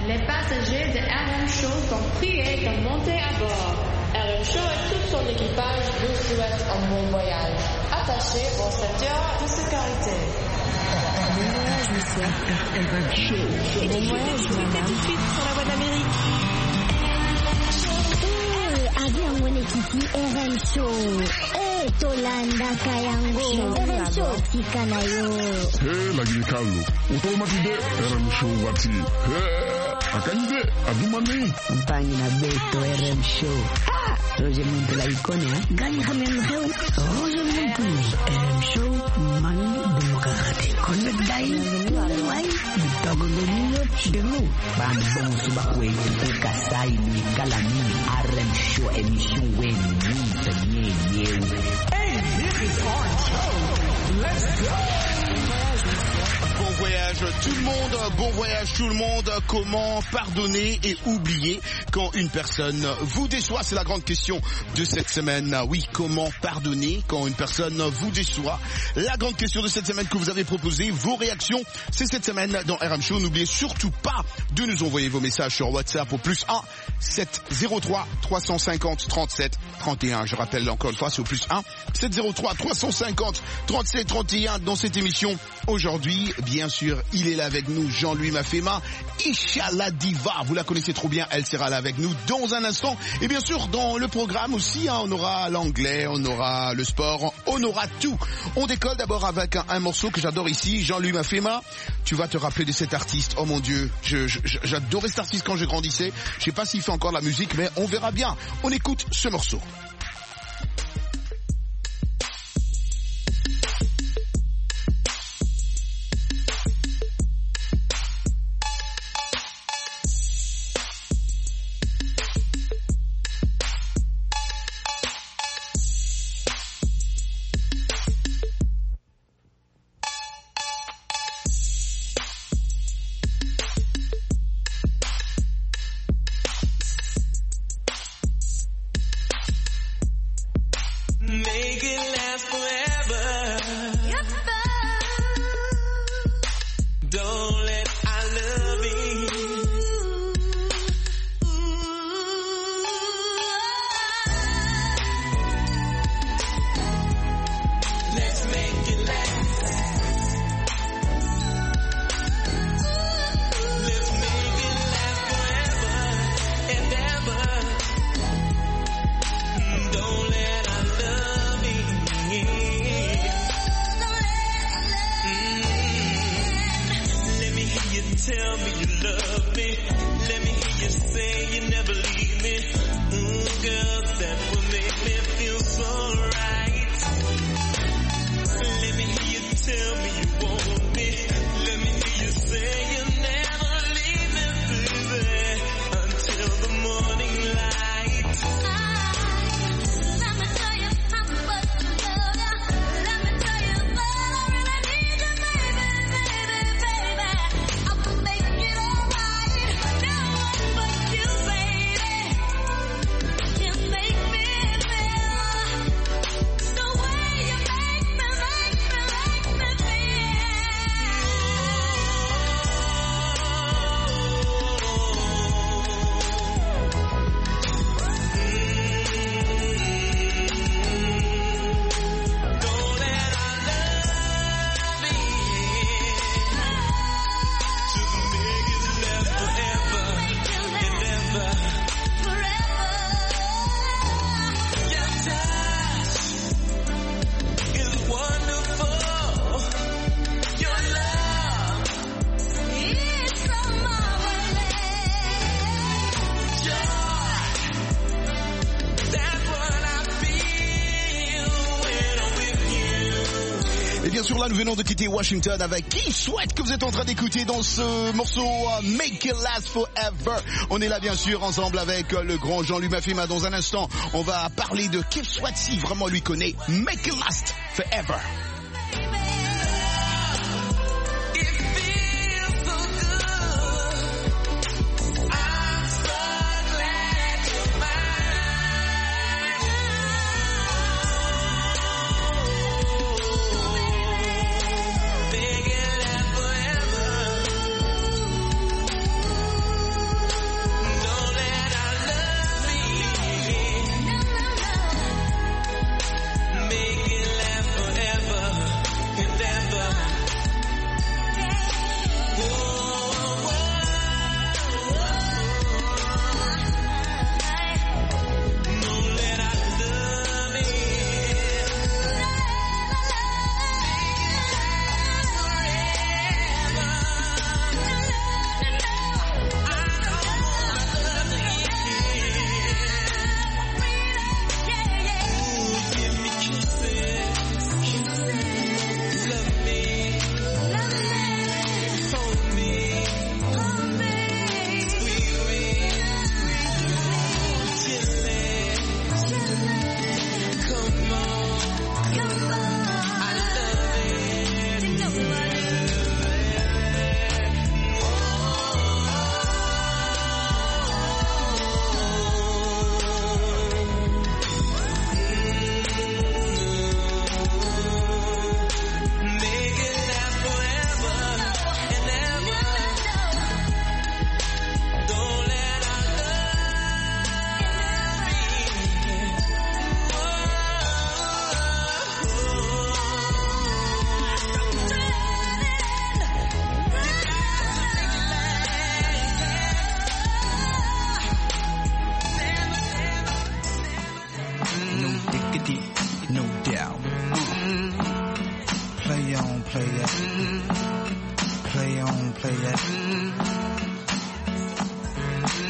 Les passagers de RM Show sont priés de monter à bord. RM Show et tout son équipage vous souhaitent un bon voyage. Attachez vos ceintures de sécurité. Bon voyage, monsieur. RM Show. Bon voyage, madame. Tout de suite sur la voie d'Amérique. Avion mwenyekiti RM Show. Tolanda kayango. RM Show tika nayo. Lagi kalu. Utomatide RM Show wati. Akanje adumani. Mpangi na beto RM Show. Roger Muntu la ikone ha. Gani kami mkeu. Roger Muntu RM Show mani demokrati. Connect dai. Wai. Bitago nyo chidemu. Bambong subakwe kasai ni kalami. RM Show emission wen ni tanye yew. Hey, this is RM Show. Let's go. Bon voyage tout le monde, bon voyage tout le monde. Comment pardonner et oublier quand une personne vous déçoit? C'est la grande question de cette semaine. Oui, comment pardonner quand une personne vous déçoit? La grande question de cette semaine que vous avez proposée, vos réactions, c'est cette semaine dans RM Show. N'oubliez surtout pas de nous envoyer vos messages sur WhatsApp au +1 703 350 37 31. Je rappelle encore une fois, c'est au +1 703 350 37 31 dans cette émission. Aujourd'hui, bien sûr, il est là avec nous, Jean-Louis Mafema, Isha la diva, vous la connaissez trop bien, elle sera là avec nous dans un instant. Et bien sûr, dans le programme aussi, on aura l'anglais, on aura le sport, on aura tout. On décolle d'abord avec un morceau que j'adore ici, Jean-Louis Mafema. Tu vas te rappeler de cet artiste, oh mon Dieu, j'adorais cet artiste quand je grandissais. Je sais pas s'il fait encore la musique, mais on verra bien. On écoute ce morceau. Là, nous venons de quitter Washington avec Qui souhaite que vous êtes en train d'écouter dans ce morceau Make It Last Forever. On est là bien sûr ensemble avec le grand Jean-Louis Mafema. Dans un instant, on va parler de Qui souhaite si vraiment lui connaît Make It Last Forever.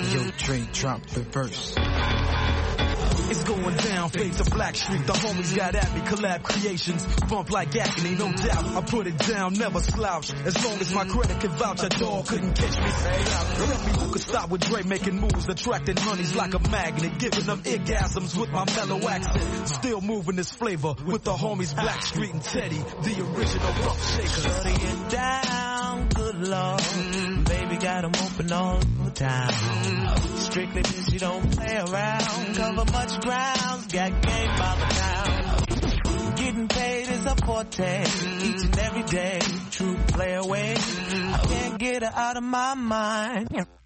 Yo, Dre, drop the verse. It's going down, fade to Black Street. The homies got at me, collab creations. Bump like agony, no doubt. I put it down, never slouch. As long as my credit can vouch, a dog couldn't catch me. Tell me who could stop with Dre making moves, attracting honeys like a magnet, giving them orgasms with my mellow accent. Still moving this flavor with the homies Black Street and Teddy, the original rough shakers. Shutting it down, good lord. Baby got 'em open all the time. Strictly cause you don't play around. Cover much ground, got game by the town. Getting paid is a forte, each and every day. True play away, I can't get her out of my mind.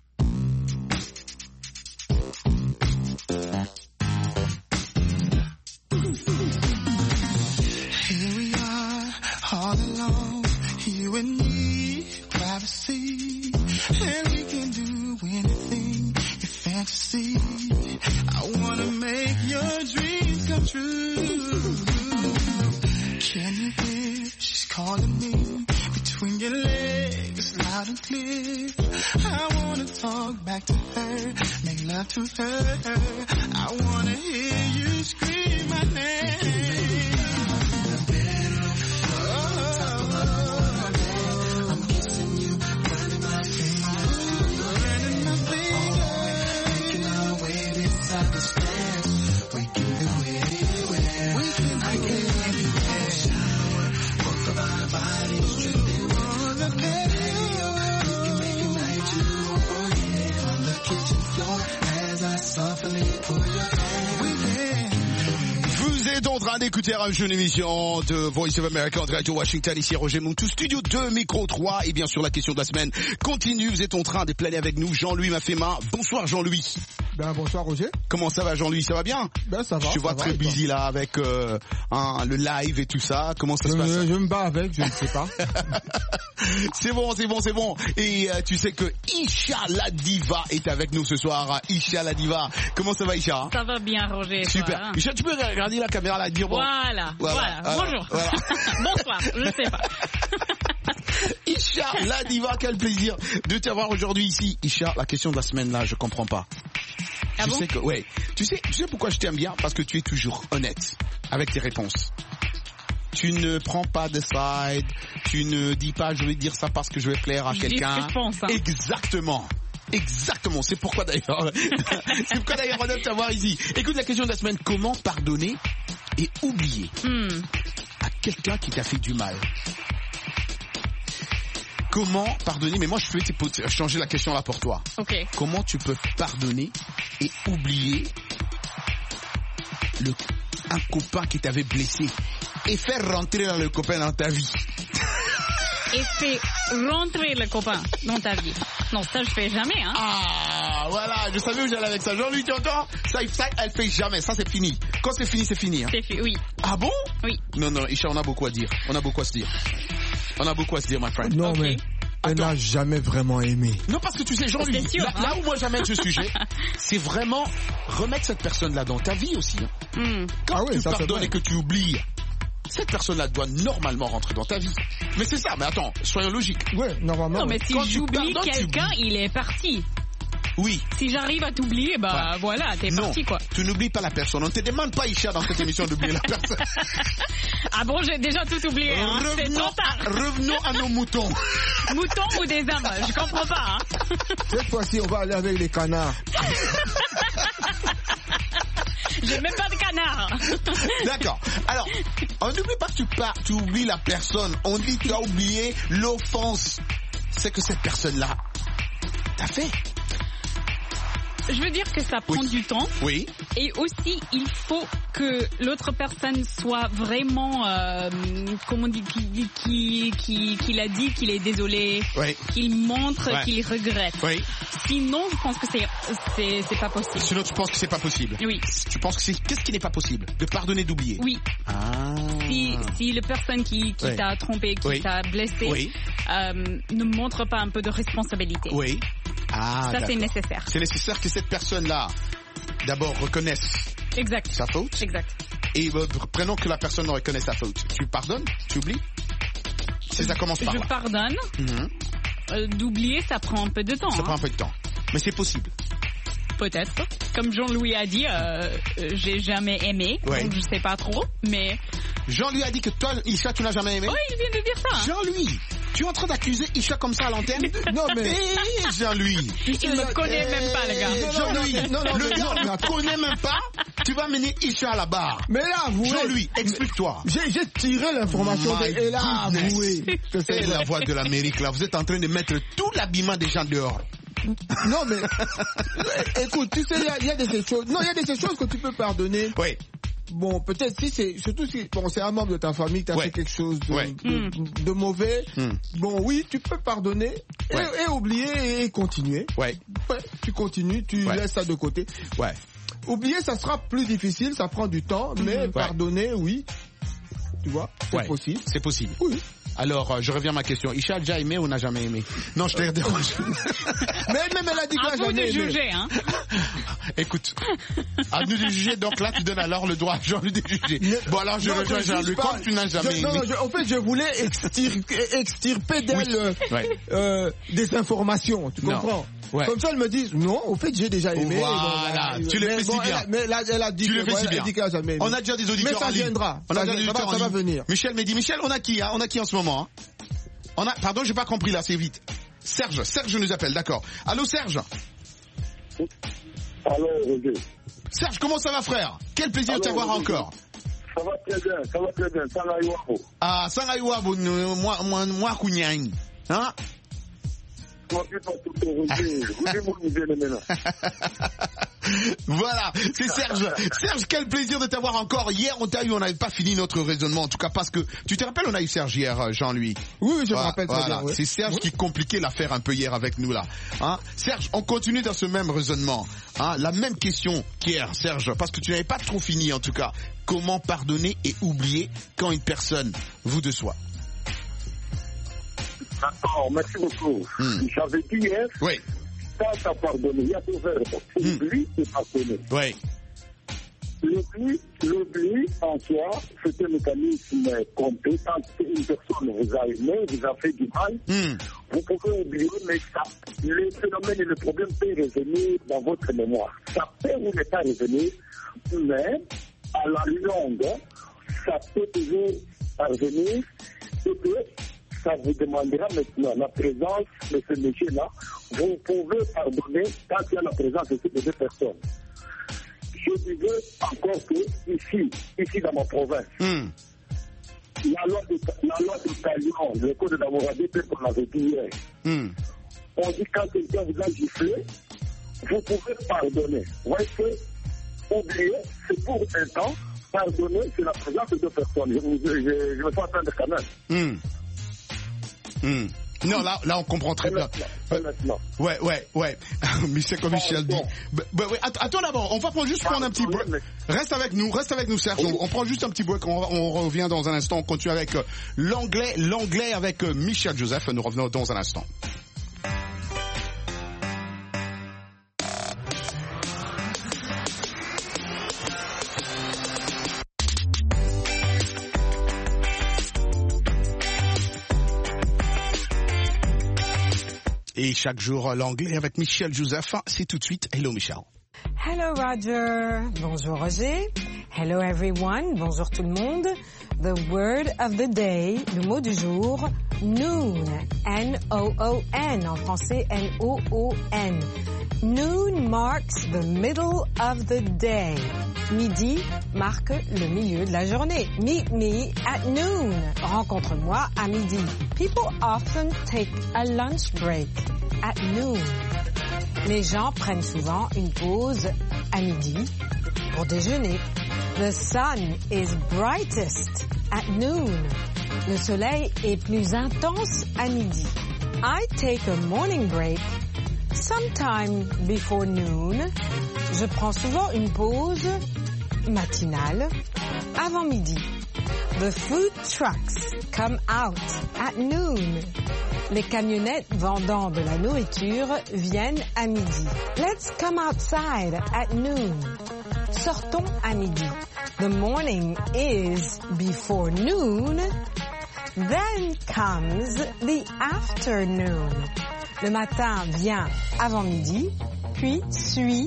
Here we are, all alone, you and me, privacy, and we can do anything, your fantasy. I wanna make your dreams come true. Can you hear? She's calling me between your legs, loud and clear. I wanna talk back to her, make love to her. I wanna hear you scream my name. Vous êtes en train d'écouter une jeune émission de Voice of America en direct de Washington. Ici Roger Montou, studio 2, micro 3. Et bien sûr, la question de la semaine continue. Vous êtes en train de planer avec nous. Jean-Louis Mafema. Bonsoir Jean-Louis. Ben bonsoir Roger. Comment ça va Jean-Louis? Ça va bien? Ben ça va. Je te vois très busy là avec le live et tout ça. Comment ça se passe? Je me bats avec, je ne sais pas. C'est bon. Et tu sais que Isha la diva est avec nous ce soir. Isha la diva. Comment ça va Isha? Ça va bien Roger. Super. Toi, hein? Isha, tu peux regarder la caméra là et dire bon. Voilà. Bonjour. Voilà. Bonsoir. Je sais pas. Isha la diva, quel plaisir de t'avoir aujourd'hui ici. Isha, la question de la semaine là, je comprends pas. Ah bon? Sais que, ouais. Tu sais pourquoi je t'aime bien? Parce que tu es toujours honnête avec tes réponses. Tu ne prends pas de side, tu ne dis pas je vais dire ça parce que je vais plaire à quelqu'un. Dis ce que je pense, hein. Exactement. C'est pourquoi d'ailleurs on aime t'avoir ici. Écoute la question de la semaine, comment pardonner et oublier à quelqu'un qui t'a fait du mal? Comment pardonner? Mais moi je vais changer la question là pour toi. Ok. Comment tu peux pardonner et oublier un copain qui t'avait blessé et faire rentrer le copain dans ta vie? Et faire rentrer le copain dans ta vie? Non, ça je fais jamais, hein. Ah, voilà, je savais où j'allais avec ça. Jean-Louis, tu entends? Ça, elle fait jamais. Ça, c'est fini. Quand c'est fini, c'est fini. Hein. C'est fini, oui. Ah bon? Oui. Non, Isha, on a beaucoup à dire. On a beaucoup à se dire, my friend. Non, okay. Mais elle n'a jamais vraiment aimé. Non, parce que tu sais, Jean-Louis, là où moi j'amène ce sujet, c'est vraiment remettre cette personne-là dans ta vie aussi. Hein. Quand tu pardonnes et que tu oublies, cette personne-là doit normalement rentrer dans ta vie. Mais c'est ça, mais attends, soyons logiques. Ouais, normalement. Non, mais si j'oublie quelqu'un, il est parti. Oui. Si j'arrive à t'oublier, voilà, t'es parti quoi. Tu n'oublies pas la personne. On ne te demande pas, Isha, dans cette émission d'oublier la personne. Ah bon, j'ai déjà tout oublié. Hein. C'est trop tard. Revenons à nos moutons. Moutons ou des âmes? Je comprends pas. Hein. Cette fois-ci, on va aller avec les canards. J'ai même pas de canard. D'accord. Alors, on n'oublie pas que tu oublies la personne. On dit que tu as oublié l'offense. C'est que cette personne-là t'a fait. Je veux dire que ça prend du temps. Oui. Et aussi, il faut que l'autre personne soit vraiment, comment on dit, qu'il a dit qu'il est désolé, qu'il montre qu'il regrette. Oui. Sinon, je pense que c'est pas possible. Sinon, tu penses que c'est pas possible? Oui. Tu penses que qu'est-ce qui n'est pas possible? De pardonner, d'oublier? Oui. Ah. Si la personne qui t'a trompé, qui t'a blessé, ne montre pas un peu de responsabilité. Oui. Ah, ça, c'est nécessaire. C'est nécessaire que cette personne-là, d'abord, reconnaisse sa faute. Exact. Et prenons que la personne reconnaisse sa faute. Tu pardonnes? Tu oublies? Si ça commence par là. Je pardonne. D'oublier, ça prend un peu de temps. Ça prend un peu de temps. Mais c'est possible. peut-être. Comme Jean-Louis a dit, j'ai jamais aimé, donc je sais pas trop, mais... Jean-Louis a dit que toi, Isha, tu n'as jamais aimé? Oui, il vient de dire ça. Jean-Louis, tu es en train d'accuser Isha comme ça à l'antenne? Non, mais... Jean-Louis. Il me connaît même pas, le gars. Jean-Louis, le gars ne me connaît même pas. Tu vas mener Isha à la barre. Mais là, avouez. Jean-Louis, explique-toi. J'ai tiré l'information et là, avoué. C'est la voix de l'Amérique, là. Vous êtes en train de mettre tout l'habillement des gens dehors. Non, mais écoute, tu sais, il y a des choses. Non, il y a des choses que tu peux pardonner. Oui. Bon, peut-être surtout si c'est un membre de ta famille qui a fait quelque chose de mauvais. Bon, oui, tu peux pardonner et oublier et continuer. Ouais. Tu continues, tu laisses ça de côté. Ouais. Oublier, ça sera plus difficile, ça prend du temps, mais pardonner, oui. Tu vois, c'est possible. C'est possible. Oui. Alors, je reviens à ma question. Isha a déjà aimé ou n'a jamais aimé? Non, je t'ai dérange. Mais elle a dit qu'elle n'a jamais aimé. Juger, hein. Écoute, à nous de juger, donc là, tu donnes alors le droit à Jean-Louis de juger. Bon, alors, je rejoins Jean-Louis. Comme tu n'as jamais aimé. En fait, je voulais extirper d'elle des informations, tu comprends? Ouais. Comme ça, elle me dit, non, au fait, j'ai déjà aimé. Voilà, tu le fais si bien. Mais là, elle a dit qu'elle a jamais aimé. On a déjà des auditeurs. Mais ça viendra. Ça va venir. Michel m'a dit, Michel, on a qui en ce moment? Pardon, j'ai pas compris là, c'est vite. Serge nous appelle, d'accord. Allô, Serge? Allô, Roger. Serge, comment ça va, frère? Quel plaisir de t'avoir encore. Ça va très bien. Sangaïwabo. Ah, Sangaïwabo, moi, Kounyang. Hein? Voilà, c'est Serge. Serge, quel plaisir de t'avoir encore. Hier, on t'a eu, on n'avait pas fini notre raisonnement, en tout cas parce que, tu te rappelles, on a eu Serge hier, Jean-Louis. Oui, je me rappelle très bien. C'est Serge qui compliquait l'affaire un peu hier avec nous là. Hein? Serge, on continue dans ce même raisonnement. Hein? La même question qu'hier, Serge, parce que tu n'avais pas trop fini en tout cas. Comment pardonner et oublier quand une personne vous déçoit? D'accord, merci beaucoup. J'avais dit hier, ça pardonner, il y a deux verbes. Oublie et pardonner. Oui. L'oubli en soi, c'est un mécanisme complet. Quand une personne vous a aimé, vous a fait du mal, vous pouvez oublier, mais le phénomène et le problème peut revenir dans votre mémoire. Ça peut ou ne pas revenir, mais à la longue, ça peut toujours revenir et que ça vous demandera maintenant la présence de ce monsieur-là. Vous pouvez pardonner quand il y a la présence de ces deux personnes. Je disais encore que ici dans ma province, la loi de Talion, le code d'Hammurabi, qu'on avait dit hier, on dit quand quelqu'un vous a giflé, vous pouvez pardonner. Vous voyez que oublier, c'est pour un temps, pardonner, c'est la présence de deux personnes. Je me sens entendre quand même. Non, là, on comprend très bien. Ouais. Mais c'est comme Michel dit. Attends d'abord, on va juste prendre un petit break. Reste avec nous, Serge. On prend juste un petit break. On revient dans un instant. On continue avec l'anglais avec Michel Joseph. Nous revenons dans un instant. Et chaque jour, l'anglais avec Michel Joseph. C'est tout de suite. Hello, Michel. Hello, Roger. Bonjour, Roger. Hello, everyone. Bonjour, tout le monde. The word of the day, le mot du jour, noon. N-O-O-N. En français, N-O-O-N. Noon marks the middle of the day. Midi marque le milieu de la journée. Meet me at noon. Rencontre-moi à midi. People often take a lunch break at noon. Les gens prennent souvent une pause à midi pour déjeuner. The sun is brightest at noon. Le soleil est plus intense à midi. I take a morning break sometime before noon. Je prends souvent une pause matinale avant midi. The food trucks come out at noon. Les camionnettes vendant de la nourriture viennent à midi. Let's come outside at noon. Sortons à midi. The morning is before noon. Then comes the afternoon. Le matin vient avant midi, puis suit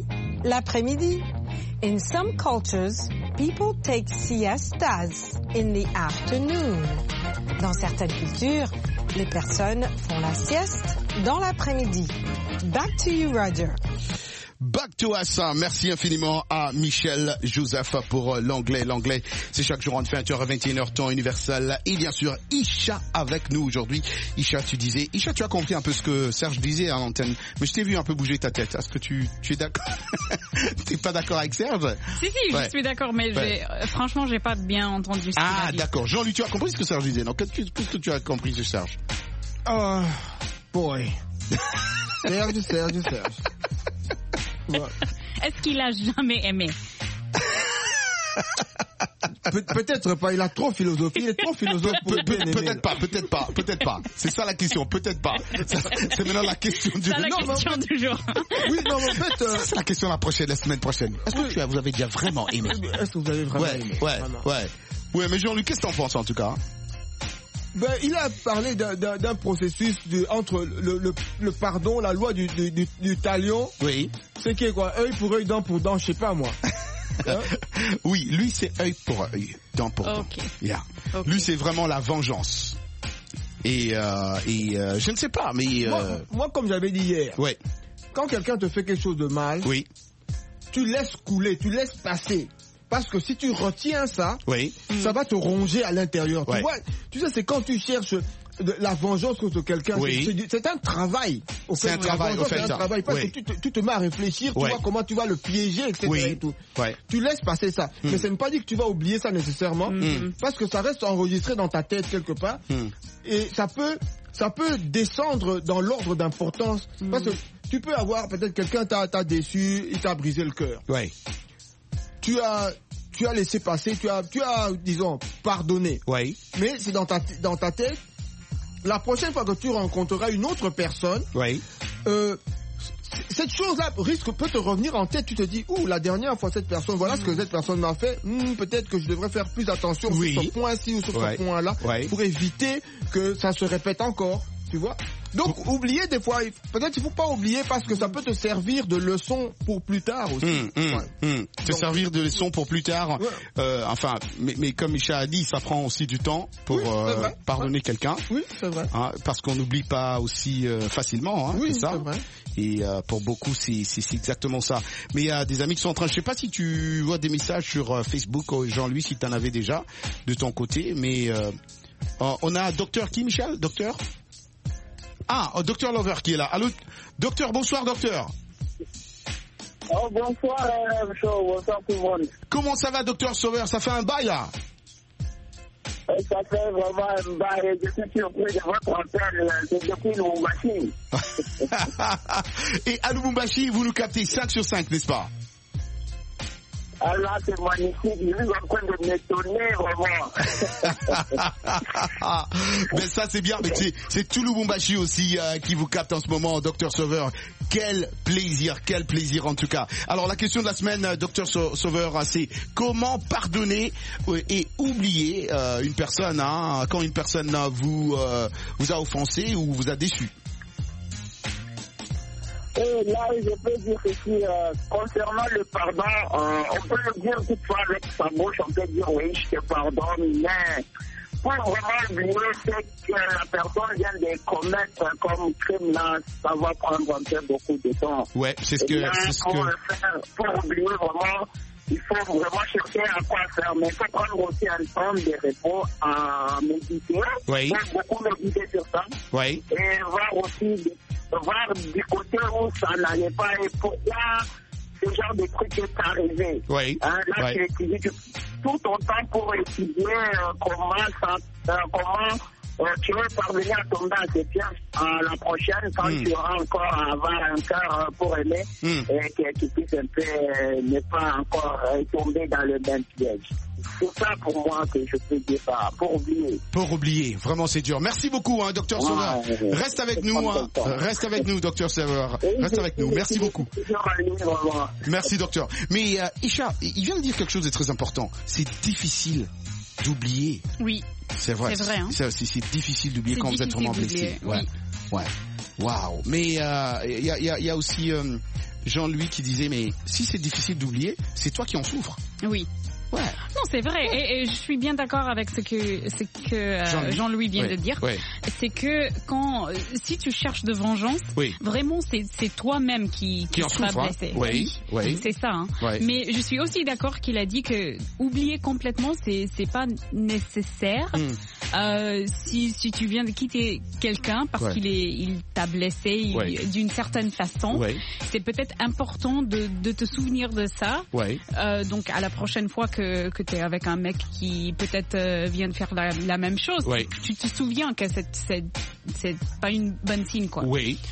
l'après-midi. In some cultures, people take siestas in the afternoon. Dans certaines cultures, les personnes font la sieste dans l'après-midi. Back to you, Roger. Back to us. Merci infiniment à Michel Joseph pour l'anglais. L'anglais, c'est chaque jour entre 20h et 21h, temps universel. Et bien sûr, Isha avec nous aujourd'hui. Isha, Isha, tu as compris un peu ce que Serge disait à l'antenne. Mais je t'ai vu un peu bouger ta tête. Est-ce que tu es d'accord? T'es pas d'accord avec Serge? Si, je suis d'accord, mais franchement, j'ai pas bien entendu ce qu'il a dit. D'accord. Jean-Louis, tu as compris ce que Serge disait? Donc, qu'est-ce que tu as compris de Serge? Boy. Serge. Ouais. Est-ce qu'il a jamais aimé? Peut-être pas, il a trop philosophie, il est trop philosophe pour bien aimer. Peut-être pas. C'est ça la question, peut-être pas. C'est maintenant la question du jour. C'est la question du jour. Oui, non, mais en fait... C'est la question la semaine prochaine. Est-ce que vous avez déjà vraiment aimé? Est-ce que vous avez vraiment aimé? Ouais, mais Jean-Luc, qu'est-ce que t'en penses en tout cas? Il a parlé d'un processus entre le pardon, la loi du talion. Oui. C'est qui est quoi? Œil pour œil, dent pour dent, je sais pas moi. Hein? Oui, lui c'est œil pour œil, dent pour dent. Yeah. Okay. Lui c'est vraiment la vengeance. Et je ne sais pas, mais moi comme j'avais dit hier. Ouais. Quand quelqu'un te fait quelque chose de mal, oui. Tu laisses couler, tu laisses passer. Parce que si tu retiens ça, oui. Ça va te ronger à l'intérieur. Ouais. Tu sais, c'est quand tu cherches la vengeance contre quelqu'un. Oui. C'est un travail. C'est un travail. Parce que tu te mets à réfléchir, tu vois comment tu vas le piéger, etc. Oui. Et tout. Ouais. Tu laisses passer ça. Mais ça ne veut pas dire que tu vas oublier ça nécessairement. Parce que ça reste enregistré dans ta tête quelque part. Et ça peut descendre dans l'ordre d'importance. Parce que tu peux avoir peut-être quelqu'un t'a déçu, il t'a brisé le cœur. Ouais. Tu as laissé passer, tu as, disons, pardonné. Oui. Mais c'est dans ta tête. La prochaine fois que tu rencontreras une autre personne, oui. Cette chose-là peut te revenir en tête. Tu te dis, la dernière fois cette personne, voilà ce que cette personne m'a fait. Peut-être que je devrais faire plus attention sur ce point-ci ou sur ce point-là pour éviter que ça se répète encore. Tu vois? Donc, oublier des fois, peut-être il faut pas oublier parce que ça peut te servir de leçon pour plus tard aussi. Te servir de leçon pour plus tard. Ouais. Mais comme Micha a dit, ça prend aussi du temps pour pardonner quelqu'un. Oui, c'est vrai. Hein, parce qu'on n'oublie pas aussi facilement. Hein, oui, c'est ça. C'est vrai. Et pour beaucoup, c'est exactement ça. Mais il y a des amis qui sont en train. Je sais pas si tu vois des messages sur Facebook, Jean-Louis, si tu en avais déjà de ton côté. Mais on a docteur qui, Michel? Docteur? Docteur Lover qui est là. Allô, docteur, bonsoir, docteur. Bonsoir, bonsoir tout le monde. Comment ça va, docteur Sauveur? Ça fait un bail, là? Ça fait vraiment un bail. Je suis surpris de votre antenne depuis Lubumbashi. Et à Lubumbashi, vous nous captez 5 sur 5, n'est-ce pas? Alors, c'est magnifique. Je suis en train de m'étonner, vraiment. Mais ça, c'est bien. Mais c'est tout Lubumbashi aussi qui vous capte en ce moment, Docteur Sauveur. Quel plaisir en tout cas. Alors, la question de la semaine, Docteur Sauveur, c'est comment pardonner et oublier une personne quand une personne vous a offensé ou vous a déçu? Et là, je peux dire que concernant le pardon, on peut le dire toutefois avec sa bouche, on peut dire oui, je te pardonne, mais pour vraiment oublier ce que la personne vient de commettre comme crime, là, ça va prendre un peu beaucoup de temps. Ouais, c'est ce que... Pour oublier vraiment, il faut vraiment chercher à quoi faire, mais il faut prendre aussi un temps de repos à méditer. Oui. Beaucoup méditer sur ça. Oui. Et voir du côté où ça n'allait pas et pourquoi ce genre de truc est arrivé. Oui. Là, tu étudies tout ton temps pour étudier comment tu veux parvenir à tomber à cette pièce la prochaine quand tu auras encore à avoir un cœur pour aimer et que tu puisses un peu ne pas encore tomber dans le même piège. C'est ça pour moi que je peux dire ça, pour oublier. Pour oublier, vraiment c'est dur. Merci beaucoup, Docteur Sauveur. Reste avec nous, reste avec nous, Docteur Sauveur. Reste avec nous, merci beaucoup. Merci, docteur. Mais Isha, il vient de dire quelque chose de très important. C'est difficile d'oublier. Oui. C'est vrai. C'est vrai. Hein. C'est difficile d'oublier quand vous êtes vraiment blessé. Ouais. Waouh. Mais il y a aussi Jean-Louis qui disait, mais si c'est difficile d'oublier, c'est toi qui en souffres. Oui. Ouais. Non, c'est vrai. Et je suis bien d'accord avec ce que Jean-Louis vient de dire. Ouais. C'est que si tu cherches de vengeance, vraiment c'est toi-même qui sera blessé. Oui. C'est ça. Hein. Ouais. Mais je suis aussi d'accord qu'il a dit que oublier complètement c'est pas nécessaire. Si tu viens de quitter quelqu'un parce qu'il t'a blessé d'une certaine façon, c'est peut-être important de te souvenir de ça. Donc à la prochaine fois que tu es avec un mec qui peut-être vient de faire la même chose, tu te souviens que c'est pas une bonne signe, quoi.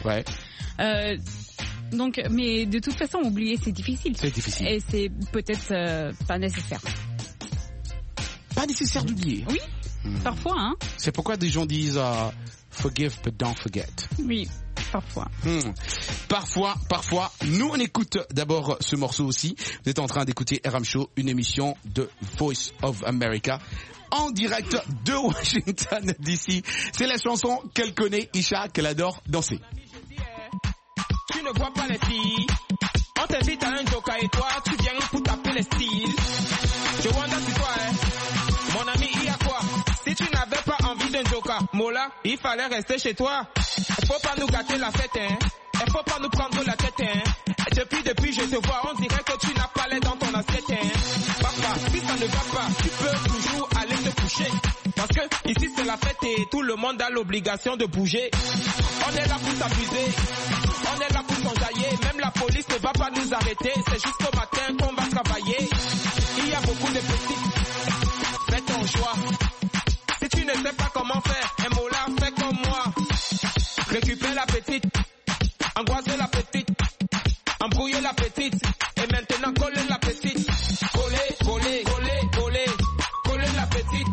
Donc, mais de toute façon, oublier, c'est difficile. C'est difficile. Et c'est peut-être pas nécessaire. Pas nécessaire d'oublier. Oui, parfois, hein. C'est pourquoi des gens disent forgive but don't forget. Oui. Parfois. Parfois. Nous, on écoute d'abord ce morceau aussi. Vous êtes en train d'écouter RM Show, une émission de Voice of America, en direct de Washington DC. C'est la chanson qu'elle connaît, Isha, qu'elle adore danser. Tu ne vois pas les filles. On t'invite à un joker et toi, tu viens pour taper les styles. Je wonder si toi, mon ami, il y a quoi? Si tu n'avais pas envie d'un joker, Mola, il fallait rester chez toi. Il faut pas nous gâter la fête, hein. Il faut pas nous prendre la tête, hein. Depuis je te vois, on dirait que tu n'as pas l'air dans ton assiette, hein. Papa, si ça ne va pas, tu peux toujours aller te coucher. Parce que ici c'est la fête et tout le monde a l'obligation de bouger. On est là pour s'amuser, on est là pour s'enjailler. Même la police ne va pas nous arrêter, c'est jusqu'au matin qu'on va travailler. Il y a beaucoup de petites, fais ton choix. Si tu ne sais pas comment faire, un mot là, fais comme moi. Récupère la petite, angoisser la petite, embrouiller la petite, et maintenant coller la petite. Coller la petite.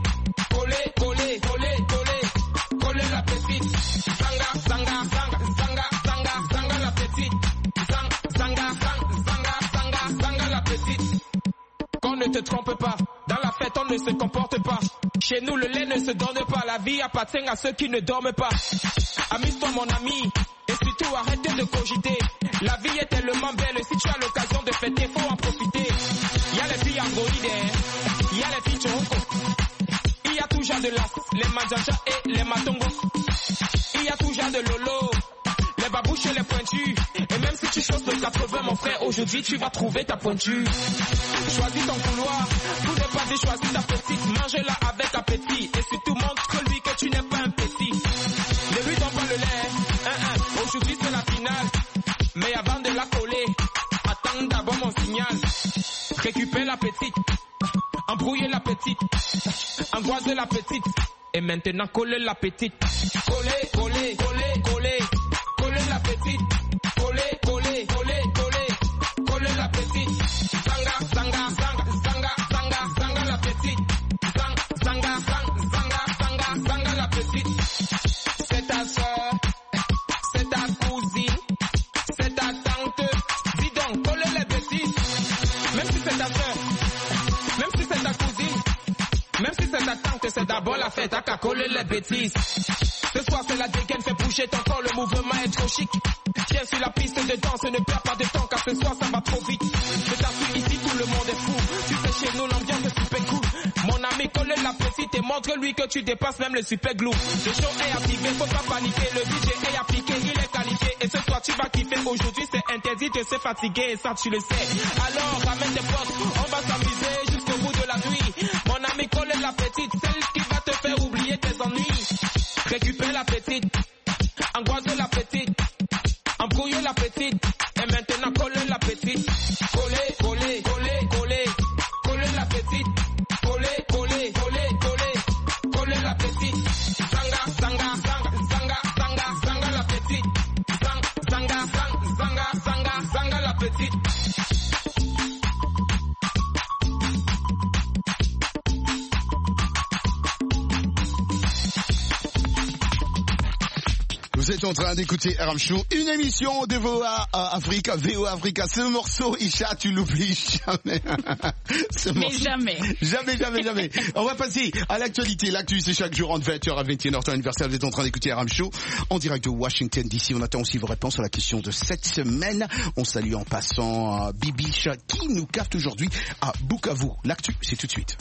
Coller la petite. Zanga la petite. Zanga la petite. Qu'on ne te trompe pas, dans la fête on ne se comporte pas. Chez nous le lait ne se donne pas, la vie appartient à ceux qui ne dorment pas. Amuse-toi mon ami, et surtout arrête de cogiter. La vie est tellement belle, si tu as l'occasion de fêter, faut en profiter. Il y a les filles androïdes, il y a les filles choronco. Il y a tout genre de las, les manjaja et les matongos. Il y a tout genre de lolo, les babouches et les pointus. Et même si tu choses de 80 mon frère, aujourd'hui tu vas trouver ta pointure. Choisis ton couloir, tout n'est pas dit, choisis ta petite. Mange-la avec appétit, et surtout montre-lui que tu n'es pas un petit. Ne lui donne pas le lait, aujourd'hui c'est la finale. Mais avant de la coller, attends d'abord mon signal. Récupère la petite, embrouiller la petite, angoisser la petite, et maintenant coller la petite. Coller la petite. Coller la petite. Zanga la petite. Zanga la petite. C'est ta soeur, c'est ta cousine, c'est ta tante. Dis donc, coller les bêtises. Même si c'est ta soeur, même si c'est ta cousine, même si c'est ta tante, c'est d'abord la fête à qu'à coller les bêtises. Ce soir c'est la dégaine, fait bouger ton corps, le mouvement est trop chic. Viens sur la piste de danse, ne perds pas de temps car ce soir ça va trop vite. Je t'assure ici tout le monde est fou. Tu sais chez nous l'ambiance est super cool. Mon ami colle la petite et montre-lui que tu dépasses même le super glue. Le show est activé, faut pas paniquer. Le DJ est appliqué, il est qualifié. Et ce soir tu vas kiffer. Aujourd'hui c'est interdit de se fatiguer et ça tu le sais. Alors ramène tes potes, on va s'amuser jusqu'au bout de la nuit. Mon ami colle la petite, celle qui va te faire oublier tes ennuis. Récupère la petite, angoisse la petite, embrouille la petite, et maintenant colle la petite. Coller la petite. Coller la petite. Zanga la petite. Zanga la petite. Vous Vous êtes en train d'écouter RM Show, une émission de VOA Africa, c'est le morceau Isha, tu l'oublies jamais. Jamais. On va passer à l'actualité. L'actu, c'est chaque jour entre 20h à 21h, temps universel. Vous êtes en train d'écouter RM Show en direct de Washington DC. On attend aussi vos réponses à la question de cette semaine. On salue en passant Bibiche qui nous capte aujourd'hui à Bukavu. L'actu, c'est tout de suite.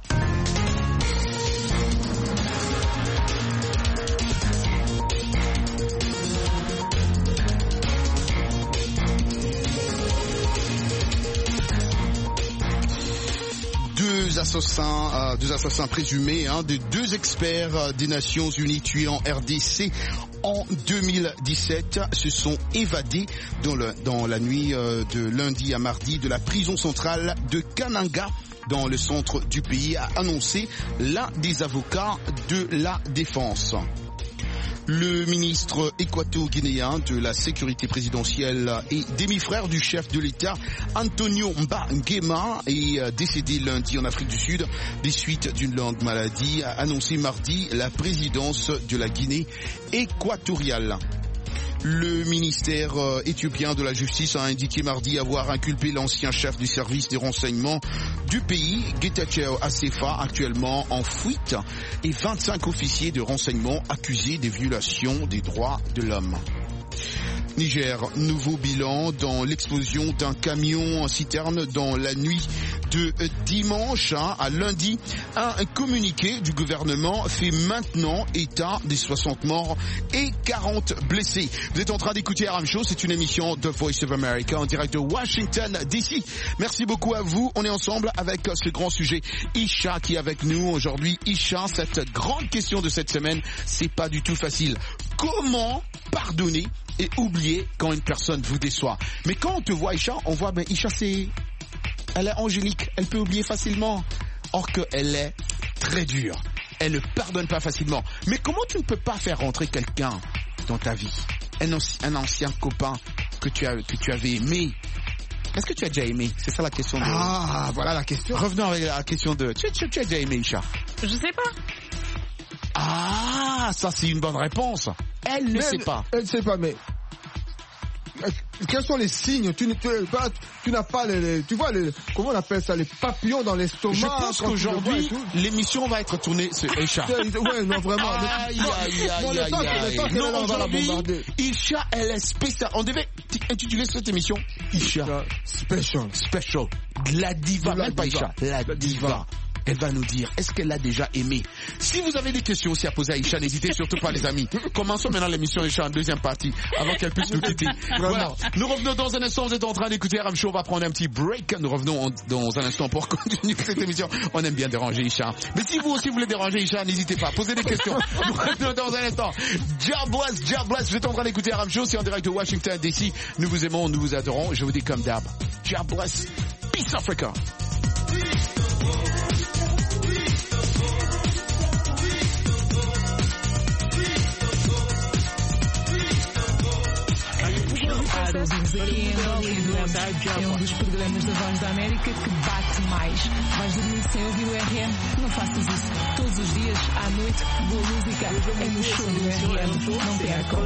Deux assassins présumés, des deux experts des Nations Unies tués en RDC en 2017 se sont évadés dans la nuit de lundi à mardi de la prison centrale de Kananga dans le centre du pays, a annoncé l'un des avocats de la défense. Le ministre équato-guinéen de la sécurité présidentielle et demi-frère du chef de l'État, Antonio Mba Nguema, est décédé lundi en Afrique du Sud des suites d'une longue maladie, a annoncé mardi la présidence de la Guinée équatoriale. Le ministère éthiopien de la Justice a indiqué mardi avoir inculpé l'ancien chef du service des renseignements du pays, Getachew Assefa, actuellement en fuite, et 25 officiers de renseignement accusés des violations des droits de l'homme. Niger, nouveau bilan dans l'explosion d'un camion en citerne dans la nuit de dimanche à lundi. Un communiqué du gouvernement fait maintenant état des 60 morts et 40 blessés. Vous êtes en train d'écouter RM Show, c'est une émission de Voice of America en direct de Washington DC. Merci beaucoup à vous. On est ensemble avec ce grand sujet. Isha qui est avec nous aujourd'hui. Isha, cette grande question de cette semaine, c'est pas du tout facile. Comment pardonner et oublier quand une personne vous déçoit? Mais quand on te voit Isha, on voit Isha elle est angélique, elle peut oublier facilement. Or qu'elle est très dure. Elle ne pardonne pas facilement. Mais comment tu ne peux pas faire rentrer quelqu'un dans ta vie? Un ancien copain que tu avais aimé. Est-ce que tu as déjà aimé? C'est ça la question de... Ah, voilà la question. Revenons avec la question de... Tu as déjà aimé Isha? Je sais pas. Ah, ça c'est une bonne réponse. Elle ne sait pas. Elle ne sait pas, mais... Quels sont les signes? Tu n'as pas tu vois comment on appelle ça, les papillons dans l'estomac? Je pense qu'aujourd'hui, l'émission va être tournée sur Isha. Ouais, non, vraiment. Non, aujourd'hui, Isha, elle est spéciale. On devait intituler cette émission Isha Special. La diva, même pas Isha, la diva. Elle va nous dire, est-ce qu'elle a déjà aimé? Si vous avez des questions aussi à poser à Isha, n'hésitez surtout pas les amis. Commençons maintenant l'émission Isha en deuxième partie, avant qu'elle puisse nous quitter. Voilà. Nous revenons dans un instant, vous êtes en train d'écouter RM Show, on va prendre un petit break. Nous revenons dans un instant pour continuer cette émission. On aime bien déranger Isha. Mais si vous aussi voulez déranger Isha, n'hésitez pas, posez des questions. Nous revenons dans un instant. God bless, vous êtes en train d'écouter RM Show, c'est en direct de Washington DC. Nous vous aimons, nous vous adorons. Je vous dis comme d'hab, God bless, Peace Africa. Aqui em Hollywood é um dos programas da Voz da América que bate mais. Vais dormir sem ouvir o RM? Não faças isso. Todos os dias, à noite, boa música é no show do RM. Não percam.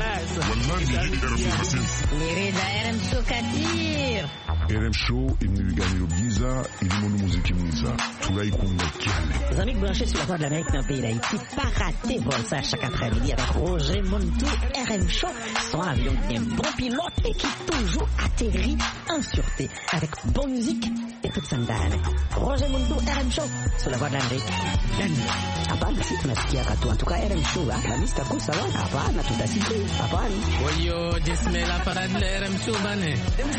RM Show Kadir. RM Show imnigani Giza ilimono muziki mwiza tulaikunga kiale. Les amis branchés sur la Voix de l'Amérique dans le pays d'Haïti, pas rater vol ça chaque après-midi avec Roger Montou. RM Show, son avion bien bon pilote et qui toujours atterrit en sûreté avec bonne musique et toute sandale. Roger Montou, RM Show sur la Voix de l'Amérique. Hapana, si tunasikia katu. En tout cas, RM Show, la lista kusa wana. Hapana, tutasikia. Hapana. Oyo, jisme la parade de RM Show, bane.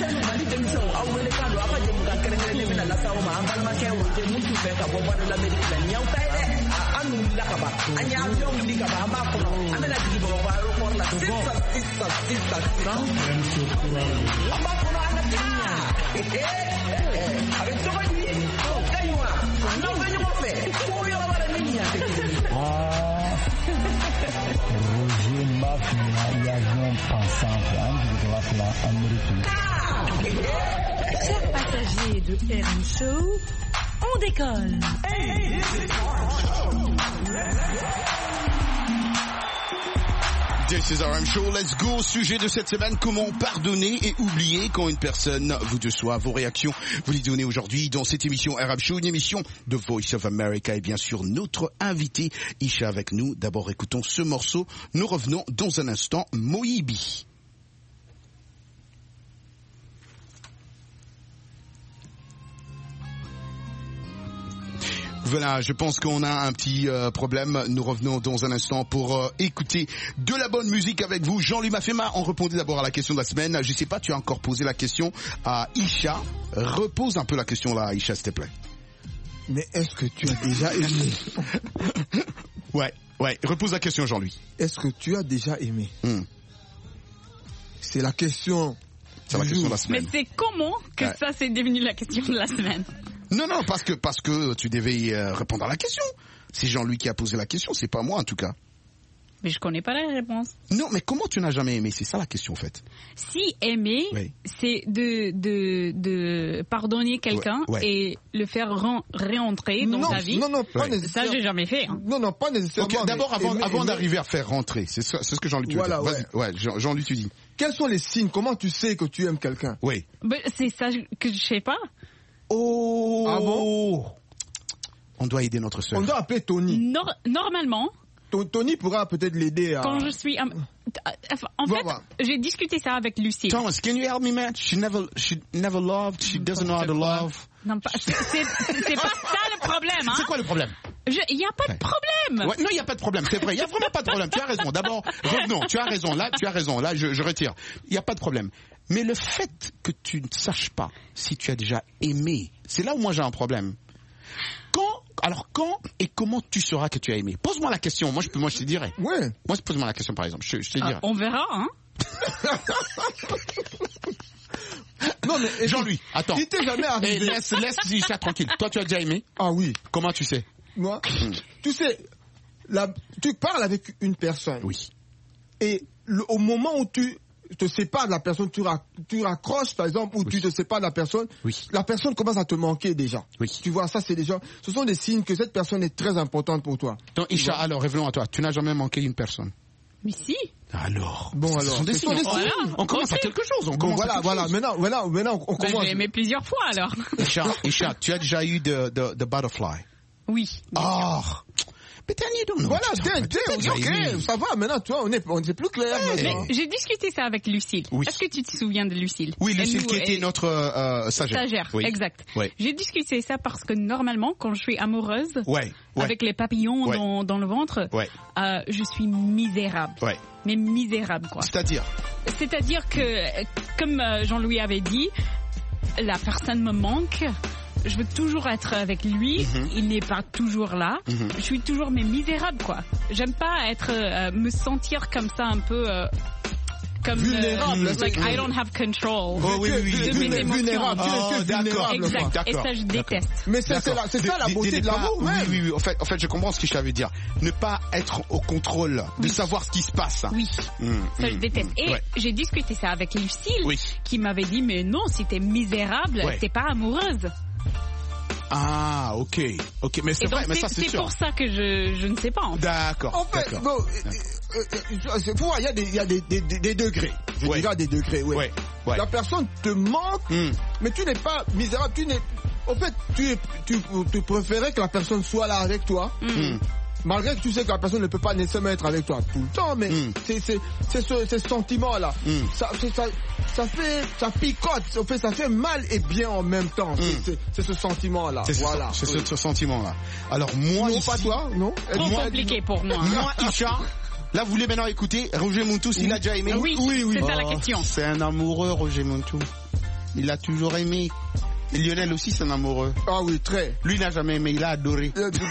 Roger Mafia, l'avion pensant Chers passagers de RM Show, on décolle. This is RM Show, let's go. Sujet de cette semaine, comment pardonner et oublier quand une personne vous déçoit. Vos réactions, vous les donnez aujourd'hui dans cette émission RM Show, une émission de Voice of America et bien sûr notre invité Isha avec nous. D'abord écoutons ce morceau, nous revenons dans un instant. Mohibi. Voilà, je pense qu'on a un petit problème. Nous revenons dans un instant pour écouter de la bonne musique avec vous. Jean-Louis Mafema, on répondait d'abord à la question de la semaine. Je sais pas, tu as encore posé la question à Isha. Repose un peu la question là, Isha, s'il te plaît. Mais est-ce que tu as déjà aimé? Ouais, repose la question, Jean-Louis. Est-ce que tu as déjà aimé? C'est la question. C'est la question de la semaine. Mais c'est comment que ça c'est devenu la question de la semaine? Non, parce que tu devais répondre à la question. C'est Jean-Louis qui a posé la question, c'est pas moi en tout cas. Mais je connais pas la réponse. Non, mais comment tu n'as jamais aimé? C'est ça la question en fait. Si aimer, c'est de pardonner quelqu'un et le faire réentrer dans sa vie. Non, pas nécessairement. Ça, j'ai jamais fait. Hein. Non, pas nécessairement. Okay, d'abord, avant d'arriver à faire rentrer, c'est ce que Jean-Louis tu dis. Vas-y, Jean-Louis tu dis. Quels sont les signes? Comment tu sais que tu aimes quelqu'un? Oui. C'est ça que je sais pas. Oh. Ah bon? On doit aider notre sœur. On doit appeler Tony. Normalement. Tony pourra peut-être l'aider à... Quand je suis... En fait, j'ai discuté ça avec Lucie. Thomas, can you help me, man? She never loved, she doesn't know how to love. Non, c'est pas ça le problème, hein? C'est quoi le problème? Il n'y a pas de problème. Ouais, non, il n'y a pas de problème, c'est vrai. Il n'y a vraiment pas de problème. Tu as raison. D'abord, revenons. Tu as raison. Là, je retire. Il n'y a pas de problème. Mais le fait que tu ne saches pas si tu as déjà aimé, c'est là où moi j'ai un problème. Quand et comment tu sauras que tu as aimé? Pose-moi la question. Moi, je te dirai. Ouais. Moi, pose-moi la question, par exemple. Je te dirai. On verra, hein. Non, mais Jean-Louis, attends. Il t'est jamais arrivé. Laisse Isha tranquille. Toi, tu as déjà aimé? Ah oui. Comment tu sais? Moi, tu sais, tu parles avec une personne. Oui. Et au moment où tu te sépares de la personne, tu raccroches par exemple, ou tu te sépares de la personne, la personne commence à te manquer déjà. Oui. Tu vois, ça c'est déjà, ce sont des signes que cette personne est très importante pour toi. Donc Isha, alors revenons à toi. Tu n'as jamais manqué une personne? Mais si. Alors. Bon, alors. Ce sont des signes. Voilà. On commence à quelque chose. Voilà. Maintenant, on commence. J'ai aimé plusieurs fois alors. Isha, tu as déjà eu de butterfly? Oui. Oh. Mais voilà, ok, ça va, maintenant, tu vois, on est plus clair. Mais j'ai discuté ça avec Lucille. Oui. Est-ce que tu te souviens de Lucille? Oui, Lucille qui était notre stagiaire. Oui. Exact. Oui. J'ai discuté ça parce que normalement, quand je suis amoureuse, avec les papillons dans le ventre, je suis misérable. Ouais. Mais misérable, quoi. C'est-à-dire que, comme Jean-Louis avait dit, la personne me manque. Je veux toujours être avec lui, il n'est pas toujours là. Je suis toujours misérable, quoi. J'aime pas me sentir comme ça un peu comme vulnérable. Like I don't have control. Oh oui, vulnérable. D'accord. Exact. Et ça, je déteste. Mais c'est ça la beauté de l'amour. Oui. En fait, je comprends ce que je t'avais dire. Ne pas être au contrôle, de savoir ce qui se passe. Oui. Ça, je déteste. Et j'ai discuté ça avec Lucille, qui m'avait dit, mais non, si t'es misérable, t'es pas amoureuse. Ah, ok, mais c'est vrai, mais ça c'est sûr. C'est pour ça que je ne sais pas. D'accord. En fait, bon, il y a des degrés. Je dirais des degrés, oui. La personne te manque, mais tu n'es pas misérable. En fait, tu préférais que la personne soit là avec toi. Malgré que tu sais que la personne ne peut pas nécessairement être avec toi tout le temps, mais c'est ce sentiment-là. Ça picote, en fait, ça fait mal et bien en même temps. C'est ce sentiment-là. Voilà. C'est ce sentiment-là. Alors moi, non, pas toi, non. Trop compliqué pour moi. Moi, Isha, là, vous voulez maintenant écouter Roger Montou, il a déjà aimé? Oui. C'est ça la question. C'est un amoureux, Roger Montou. Il a toujours aimé. Et Lionel aussi, c'est un amoureux. Ah oui, très. Lui n'a jamais aimé, il a adoré.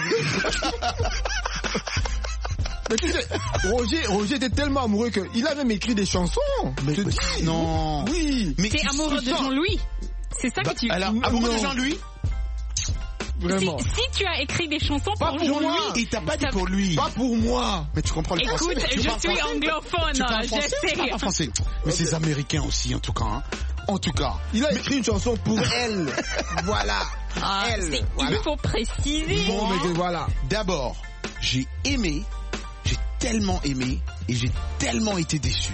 Mais tu sais, Roger était tellement amoureux qu'il a même écrit des chansons. Mais non. Oui. Mais t'es amoureux de Jean-Louis? C'est ça que tu... Alors, amoureux de Jean-Louis? Vraiment. Si tu as écrit des chansons pas pour Jean-Louis, il t'a pas dit pour lui. Pas pour moi. Mais tu comprends le français. Écoute, je suis anglophone. Tu parles français. Mais c'est américain aussi, en tout cas. En tout cas. Il a écrit une chanson pour elle. Voilà. Elle. Il faut préciser. Bon, mais voilà. D'abord, j'ai tellement aimé Et j'ai tellement été déçu.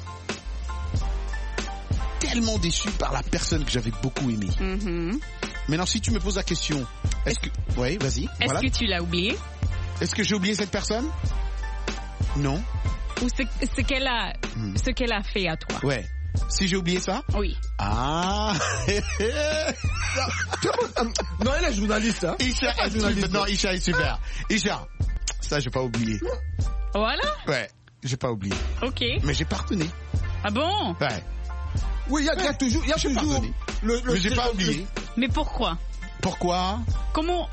Tellement déçu par la personne que j'avais beaucoup aimée. Maintenant, si tu me poses la question, est-ce que... Oui, vas-y. Est-ce que tu l'as oublié? Est-ce que j'ai oublié cette personne? Non. Ou ce qu'elle a fait à toi? Ouais. Si j'ai oublié ça? Oui. Ah. Non, elle est journaliste. Hein. Isha est super. Isha, ça j'ai pas oublié. Voilà. Ouais, j'ai pas oublié. Ok. Mais j'ai pardonné. Ah bon? Ouais. Oui, il y a toujours mais j'ai pas oublié. Mais pourquoi? Pourquoi? Comment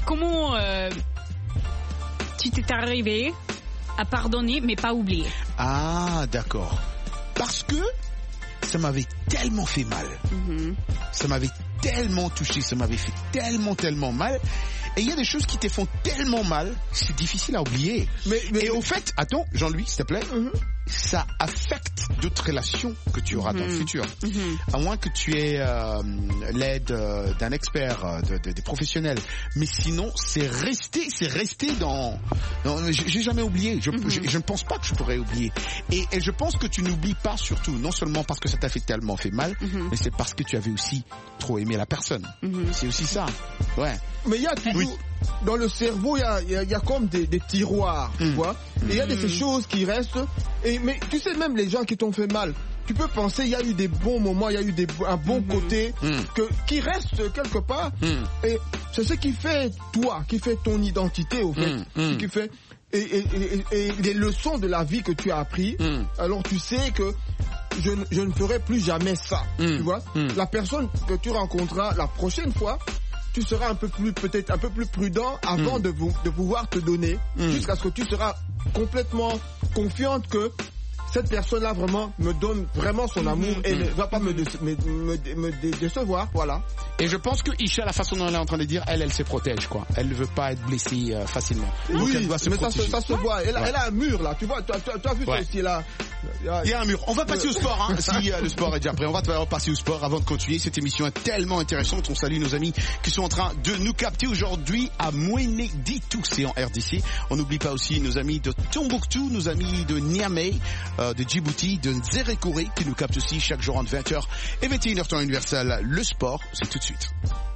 tu t'es arrivé à pardonner mais pas oublier? Ah, d'accord. Parce que ça m'avait tellement fait mal. Ça m'avait tellement touché, ça m'avait fait tellement mal. Et il y a des choses qui te font tellement mal, c'est difficile à oublier. Et au fait, attends, Jean-Louis, s'il te plaît, ça affecte d'autres relations que tu auras dans le futur. À moins que tu aies l'aide d'un expert, des professionnels. Mais sinon, c'est resté dans j'ai jamais oublié. Je ne pense pas que je pourrais oublier. Et je pense que tu n'oublies pas surtout, non seulement parce que ça t'a tellement fait mal, mais c'est parce que tu avais aussi trop aimé la personne. C'est aussi ça. Ouais. Mais il y a toujours, dans le cerveau, il y a comme des tiroirs, tu vois. Et il y a ces choses qui restent. Mais tu sais, même les gens qui t'ont fait mal, tu peux penser, il y a eu des bons moments, il y a eu un bon côté qui reste quelque part. Et c'est ce qui fait toi, qui fait ton identité, au fait. Qui fait, et les leçons de la vie que tu as appris, alors tu sais que je ne ferai plus jamais ça. Tu vois. La personne que tu rencontreras la prochaine fois, tu seras peut-être un peu plus prudent avant de pouvoir te donner, jusqu'à ce que tu seras complètement confiante que cette personne-là vraiment me donne vraiment son amour et ne va pas me décevoir, voilà. Et je pense que Isha, la façon dont elle est en train de dire, elle se protège, quoi. Elle ne veut pas être blessée facilement. Donc oui, elle doit se protéger. Ça se voit. Elle a un mur, là, tu vois, tu as vu aussi, là. Il y a un mur. On va passer au sport, hein. Si le sport est déjà prêt, on va passer au sport avant de continuer. Cette émission est tellement intéressante. On salue nos amis qui sont en train de nous capter aujourd'hui à Mouéné-Ditou, c'est en RDC. On n'oublie pas aussi nos amis de Tombouctou, nos amis de Niamey, de Djibouti, de Nzérékoré qui nous captent aussi chaque jour entre 20h et 21h temps universel. Le sport, c'est tout de suite.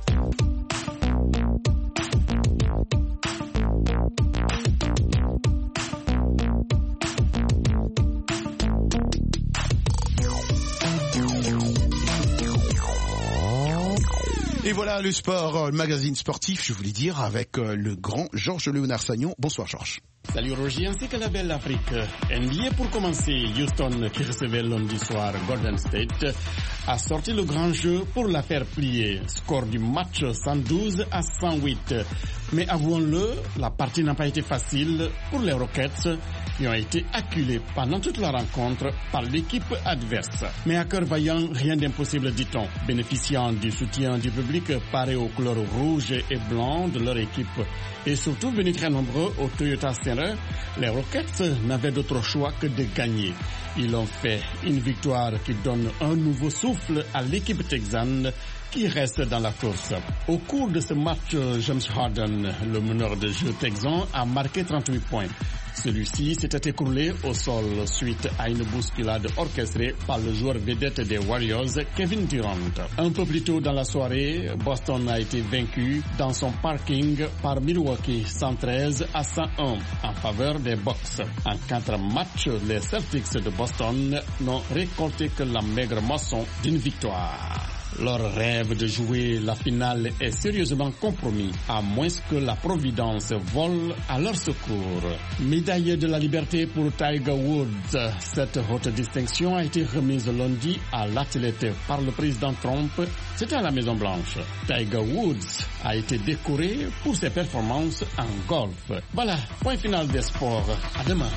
Et voilà le sport, le magazine sportif, je voulais dire, avec le grand Georges Léonard Sagnon. Bonsoir Georges. Salut Roger, ainsi que la belle Afrique. NBA pour commencer, Houston qui recevait lundi soir Golden State a sorti le grand jeu pour la faire plier. Score du match 112-108. Mais avouons-le, la partie n'a pas été facile pour les Rockets qui ont été acculés pendant toute la rencontre par l'équipe adverse. Mais à cœur vaillant, rien d'impossible dit-on. Bénéficiant du soutien du public paré aux couleurs rouge et blanc de leur équipe et surtout venus très nombreux au Toyota Center, les Rockets n'avaient d'autre choix que de gagner. Ils ont fait une victoire qui donne un nouveau souffle à l'équipe texane qui reste dans la course. Au cours de ce match, James Harden, le meneur de jeu texan, a marqué 38 points. Celui-ci s'était écroulé au sol suite à une bousculade orchestrée par le joueur vedette des Warriors, Kevin Durant. Un peu plus tôt dans la soirée, Boston a été vaincu dans son parking par Milwaukee 113-101 en faveur des Bucks. En 4 matchs, les Celtics de Boston n'ont récolté que la maigre moisson d'une victoire. Leur rêve de jouer la finale est sérieusement compromis, à moins que la Providence vole à leur secours. Médaille de la liberté pour Tiger Woods. Cette haute distinction a été remise lundi à l'athlète par le président Trump. C'était à la Maison-Blanche. Tiger Woods a été décoré pour ses performances en golf. Voilà, point final des sports. À demain.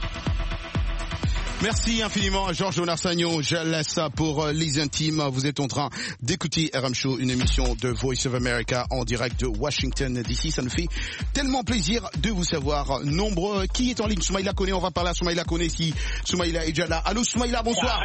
Merci infiniment à Georges Léonard Sagnon. Je laisse ça pour les intimes. Vous êtes en train d'écouter RM Show, une émission de Voice of America en direct de Washington DC. Ça nous fait tellement plaisir de vous savoir nombreux. Qui est en ligne? Soumaïla Koné, on va parler à Soumaïla Koné si Soumaïla est déjà là. Allô Soumaïla, bonsoir.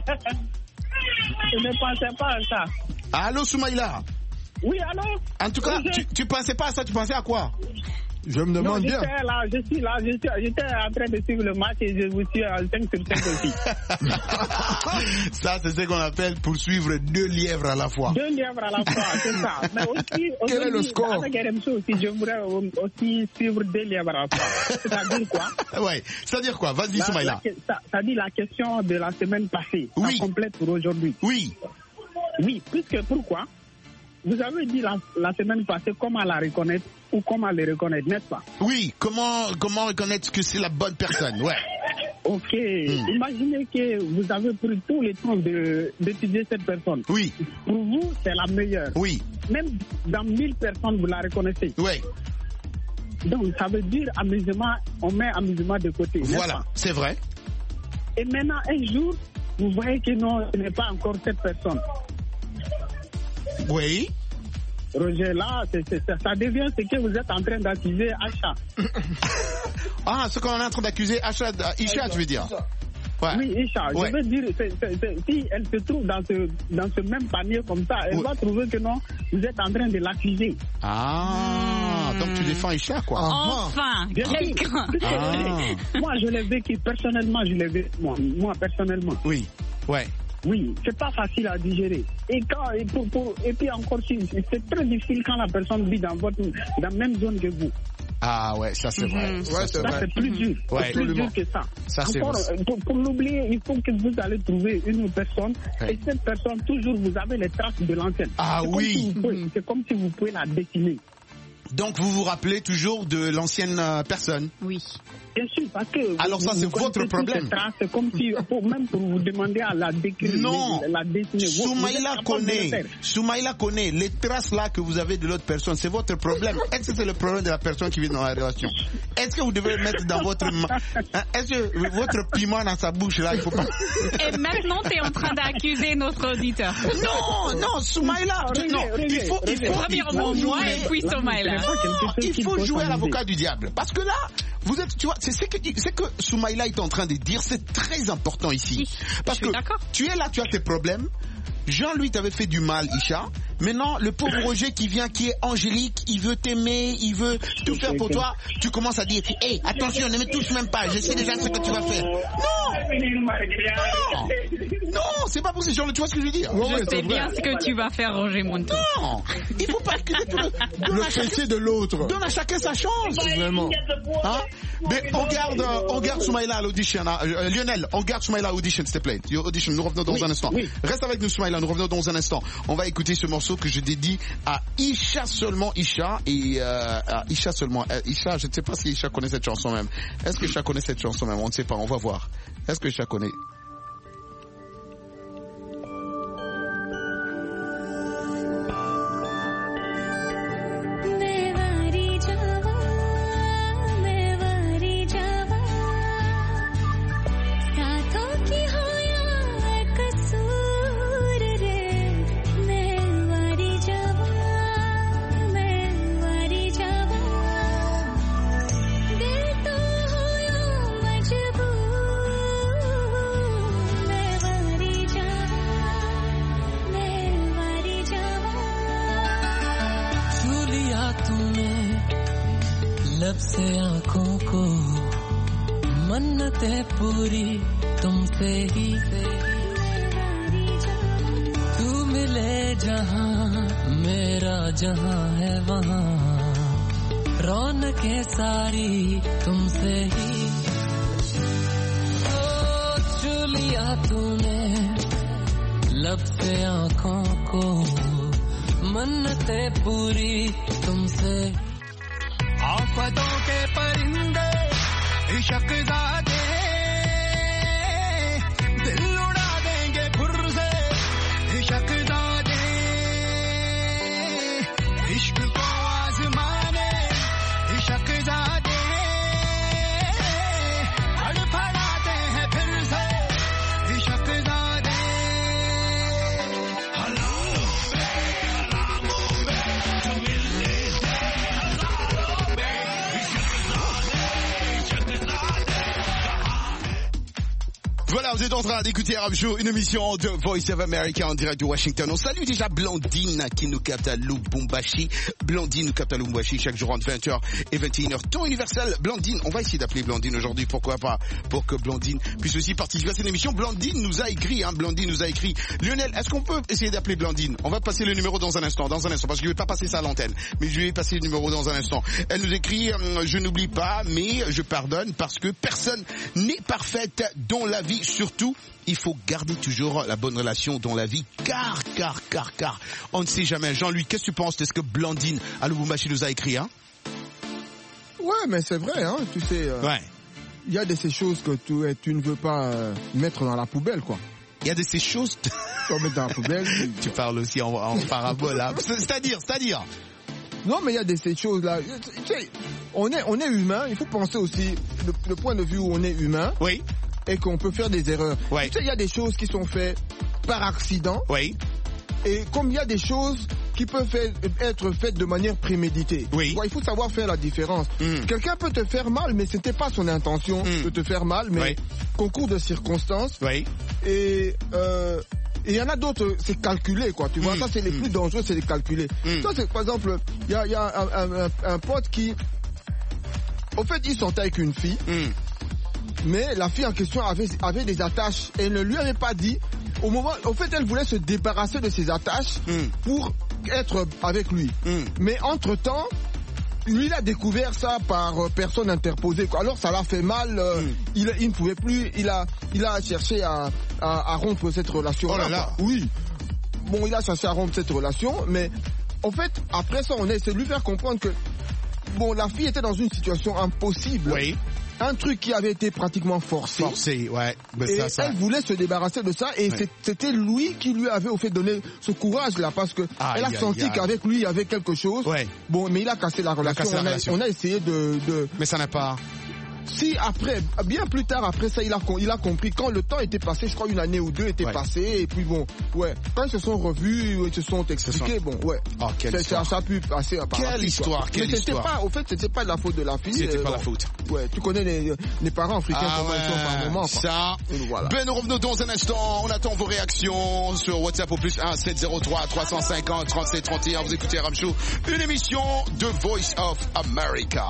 Je ne pensais pas à ça. Allô Soumaïla. Oui, allô. En tout cas, tu pensais pas à ça, tu pensais à quoi? Je me demande bien. J'étais en train de suivre le match et je vous suis à 5 sur 5 aussi. Ça, c'est ce qu'on appelle poursuivre 2 lièvres à la fois. 2 lièvres à la fois, c'est ça. Mais aussi, quel est le score? Avec RMC aussi, j'aimerais aussi suivre 2 lièvres à la fois. C'est-à-dire quoi? Ouais, c'est-à-dire quoi? Vas-y, Soumaïla. Ça dit la question de la semaine passée. Oui. Complète pour aujourd'hui. Oui. Oui, puisque pourquoi? Vous avez dit la semaine passée comment la reconnaître ou comment les reconnaître, n'est-ce pas? Oui, comment reconnaître que c'est la bonne personne, ouais. Ok, Imaginez que vous avez pris tout le temps d'étudier cette personne. Oui. Pour vous, c'est la meilleure. Oui. Même dans 1000 personnes, vous la reconnaissez. Oui. Donc, ça veut dire amusement, on met amusement de côté. Voilà, c'est vrai. Et maintenant, un jour, vous voyez que non, ce n'est pas encore cette personne. Oui. Roger, là, ça devient ce que vous êtes en train d'accuser Acha. Ah, ce qu'on est en train d'accuser Acha, Isha, tu veux dire? Ouais. Oui, Isha, je veux dire, si elle se trouve dans ce même panier comme ça, elle va trouver que non, vous êtes en train de l'accuser. Ah, donc tu défends Isha, quoi. Enfin, quelqu'un. Moi, je l'ai vécu personnellement, moi personnellement. Oui, ouais. Oui, c'est pas facile à digérer. Et puis encore, c'est très difficile quand la personne vit dans la même zone que vous. Ah ouais, ça c'est vrai. Ouais, ça c'est plus dur. Ouais, c'est plus dur que ça. C'est encore, pour l'oublier, il faut que vous allez trouver une personne. Ouais. Et cette personne, toujours, vous avez les traces de l'ancienne. Ah oui. C'est comme si vous pouvez la dessiner. Donc vous vous rappelez toujours de l'ancienne personne? Oui. Bien sûr, parce que... Alors ça, c'est votre problème. C'est comme si, même pour vous demander à la décrire, non. La dessiner. Soumaïla connaît les traces là que vous avez de l'autre personne. C'est votre problème. Est-ce que c'est le problème de la personne qui vit dans la relation? Est-ce que vous devez mettre dans votre... Est-ce que votre piment dans sa bouche là, il faut pas... Et maintenant, tu es en train d'accuser notre auditeur. Non, Soumaïla. Non, il faut... Premièrement, moi et puis Soumaïla. Il faut jouer à l'avocat du diable. Parce que là, vous êtes, tu vois, c'est ce que Soumaïla est en train de dire, c'est très important ici. Parce que tu es là, tu as tes problèmes. Jean-Louis t'avait fait du mal, Isha. Maintenant, le pauvre Roger qui vient, qui est angélique, il veut t'aimer, il veut tout faire pour toi. Tu commences à dire, hé, attention, ne me touche même pas, je sais déjà ce que tu vas faire. Non, c'est pas possible, Jean-Louis, tu vois ce que je veux dire? Je sais bien ce que tu vas faire, Roger Monteau. Non, il faut pas accuser tout le péché de l'autre. Donne à chacun sa chance. Vraiment. Hein? Mais on garde Soumaïla à l'audition. Lionel, on garde Soumaïla à l'audition, s'il te plaît. Audition, nous revenons dans un instant. Oui. Reste avec nous, Soumaïla, nous revenons dans un instant. On va écouter ce morceau que je dédie à Isha seulement, Isha, et à Isha seulement. Isha, je ne sais pas si Isha connaît cette chanson même. Est-ce que Isha connaît cette chanson même? On ne sait pas, on va voir. Est-ce que Isha connaît? लब से आंखों को मन्नतें पूरी तुमसे ही तू मिले जहां मेरा जहां है वहां रौनकें सारी तुमसे ही ओ छू लिया तूने लब से आंखों को मन्नतें पूरी तुमसे आफतों के परिंदे इश्क़ज़ादे दिल उड़ा देंगे फुर से इश्क़ज़ादे इश्क को आज़माने इश्क़ज़ादे फड़फड़ाते हैं फिर से इश्क़ज़ादे vous êtes en train d'écouter RM Show, une émission de Voice of America en direct de Washington. On salue déjà Blandine qui nous capte à Lubumbashi. Blandine nous capte à Lubumbashi chaque jour entre 20h et 21h. Temps universel, Blandine. On va essayer d'appeler Blandine aujourd'hui, pourquoi pas, pour que Blandine puisse aussi participer à cette émission. Blandine nous a écrit, Blandine nous a écrit. Lionel, est-ce qu'on peut essayer d'appeler Blandine? On va passer le numéro dans un instant, parce que je vais pas passer ça à l'antenne, mais je vais passer le numéro dans un instant. Elle nous écrit, je n'oublie pas, mais je pardonne parce que personne n'est parfaite dans la vie. Surtout, il faut garder toujours la bonne relation dans la vie, car, on ne sait jamais. Jean-Louis, qu'est-ce que tu penses de ce que Blandine à Lubumbashi nous a écrit, hein? Ouais, mais c'est vrai, hein, tu sais. Ouais. Il y a de ces choses que tu ne veux pas mettre dans la poubelle, quoi. Il y a de ces choses... Tu vas mettre dans la poubelle. Tu parles aussi en parabole, là. C'est-à-dire. Non, mais il y a de ces choses-là. Tu sais, on est humain. Il faut penser aussi le point de vue où on est humain. Oui. Et qu'on peut faire des erreurs. Oui. Tu sais, il y a des choses qui sont faites par accident. Oui. Et comme il y a des choses qui peuvent être faites de manière préméditée. Oui. Ouais, il faut savoir faire la différence. Quelqu'un peut te faire mal, mais ce n'était pas son intention de te faire mal, mais concours de circonstances. Oui. Et il y en a d'autres, c'est calculé, quoi. Tu vois, ça c'est les plus dangereux, c'est les calculés. Ça c'est, par exemple, il y a un pote qui, au fait, il sortait avec une fille. Mais la fille en question avait des attaches et elle ne lui avait pas dit. Au fait, elle voulait se débarrasser de ses attaches pour être avec lui. Mais entre-temps, lui, il a découvert ça par personne interposée, quoi. Alors, ça l'a fait mal. Il ne pouvait plus. Il a cherché à rompre cette relation. Oh là là. Oui. Bon, il a cherché à rompre cette relation, mais en fait, après ça, on essaie de lui faire comprendre que bon, la fille était dans une situation impossible. Oui. Un truc qui avait été pratiquement forcé. Ouais. Mais et ça. Elle voulait se débarrasser de ça et c'était lui qui lui avait au fait donné ce courage là parce que elle a senti qu'avec lui il y avait quelque chose. Ouais. Bon, mais il a cassé la relation. On a essayé de. Mais ça n'a pas. Si après, bien plus tard après ça, il a compris quand le temps était passé, je crois une année ou deux était passée et puis bon, quand ils se sont revus, ils se sont expliqués, Oh, quelle histoire. Ça a pu passer par la fille, histoire, quelle mais histoire. Au fait, c'était pas de la faute de la fille. C'était pas la faute. Ouais, tu connais les parents africains comment ils sont par moment. Ça. Voilà. Ben, nous revenons dans un instant. On attend vos réactions sur WhatsApp au plus 1 703 350 37 31. Vous écoutez RM Show, une émission de Voice of America.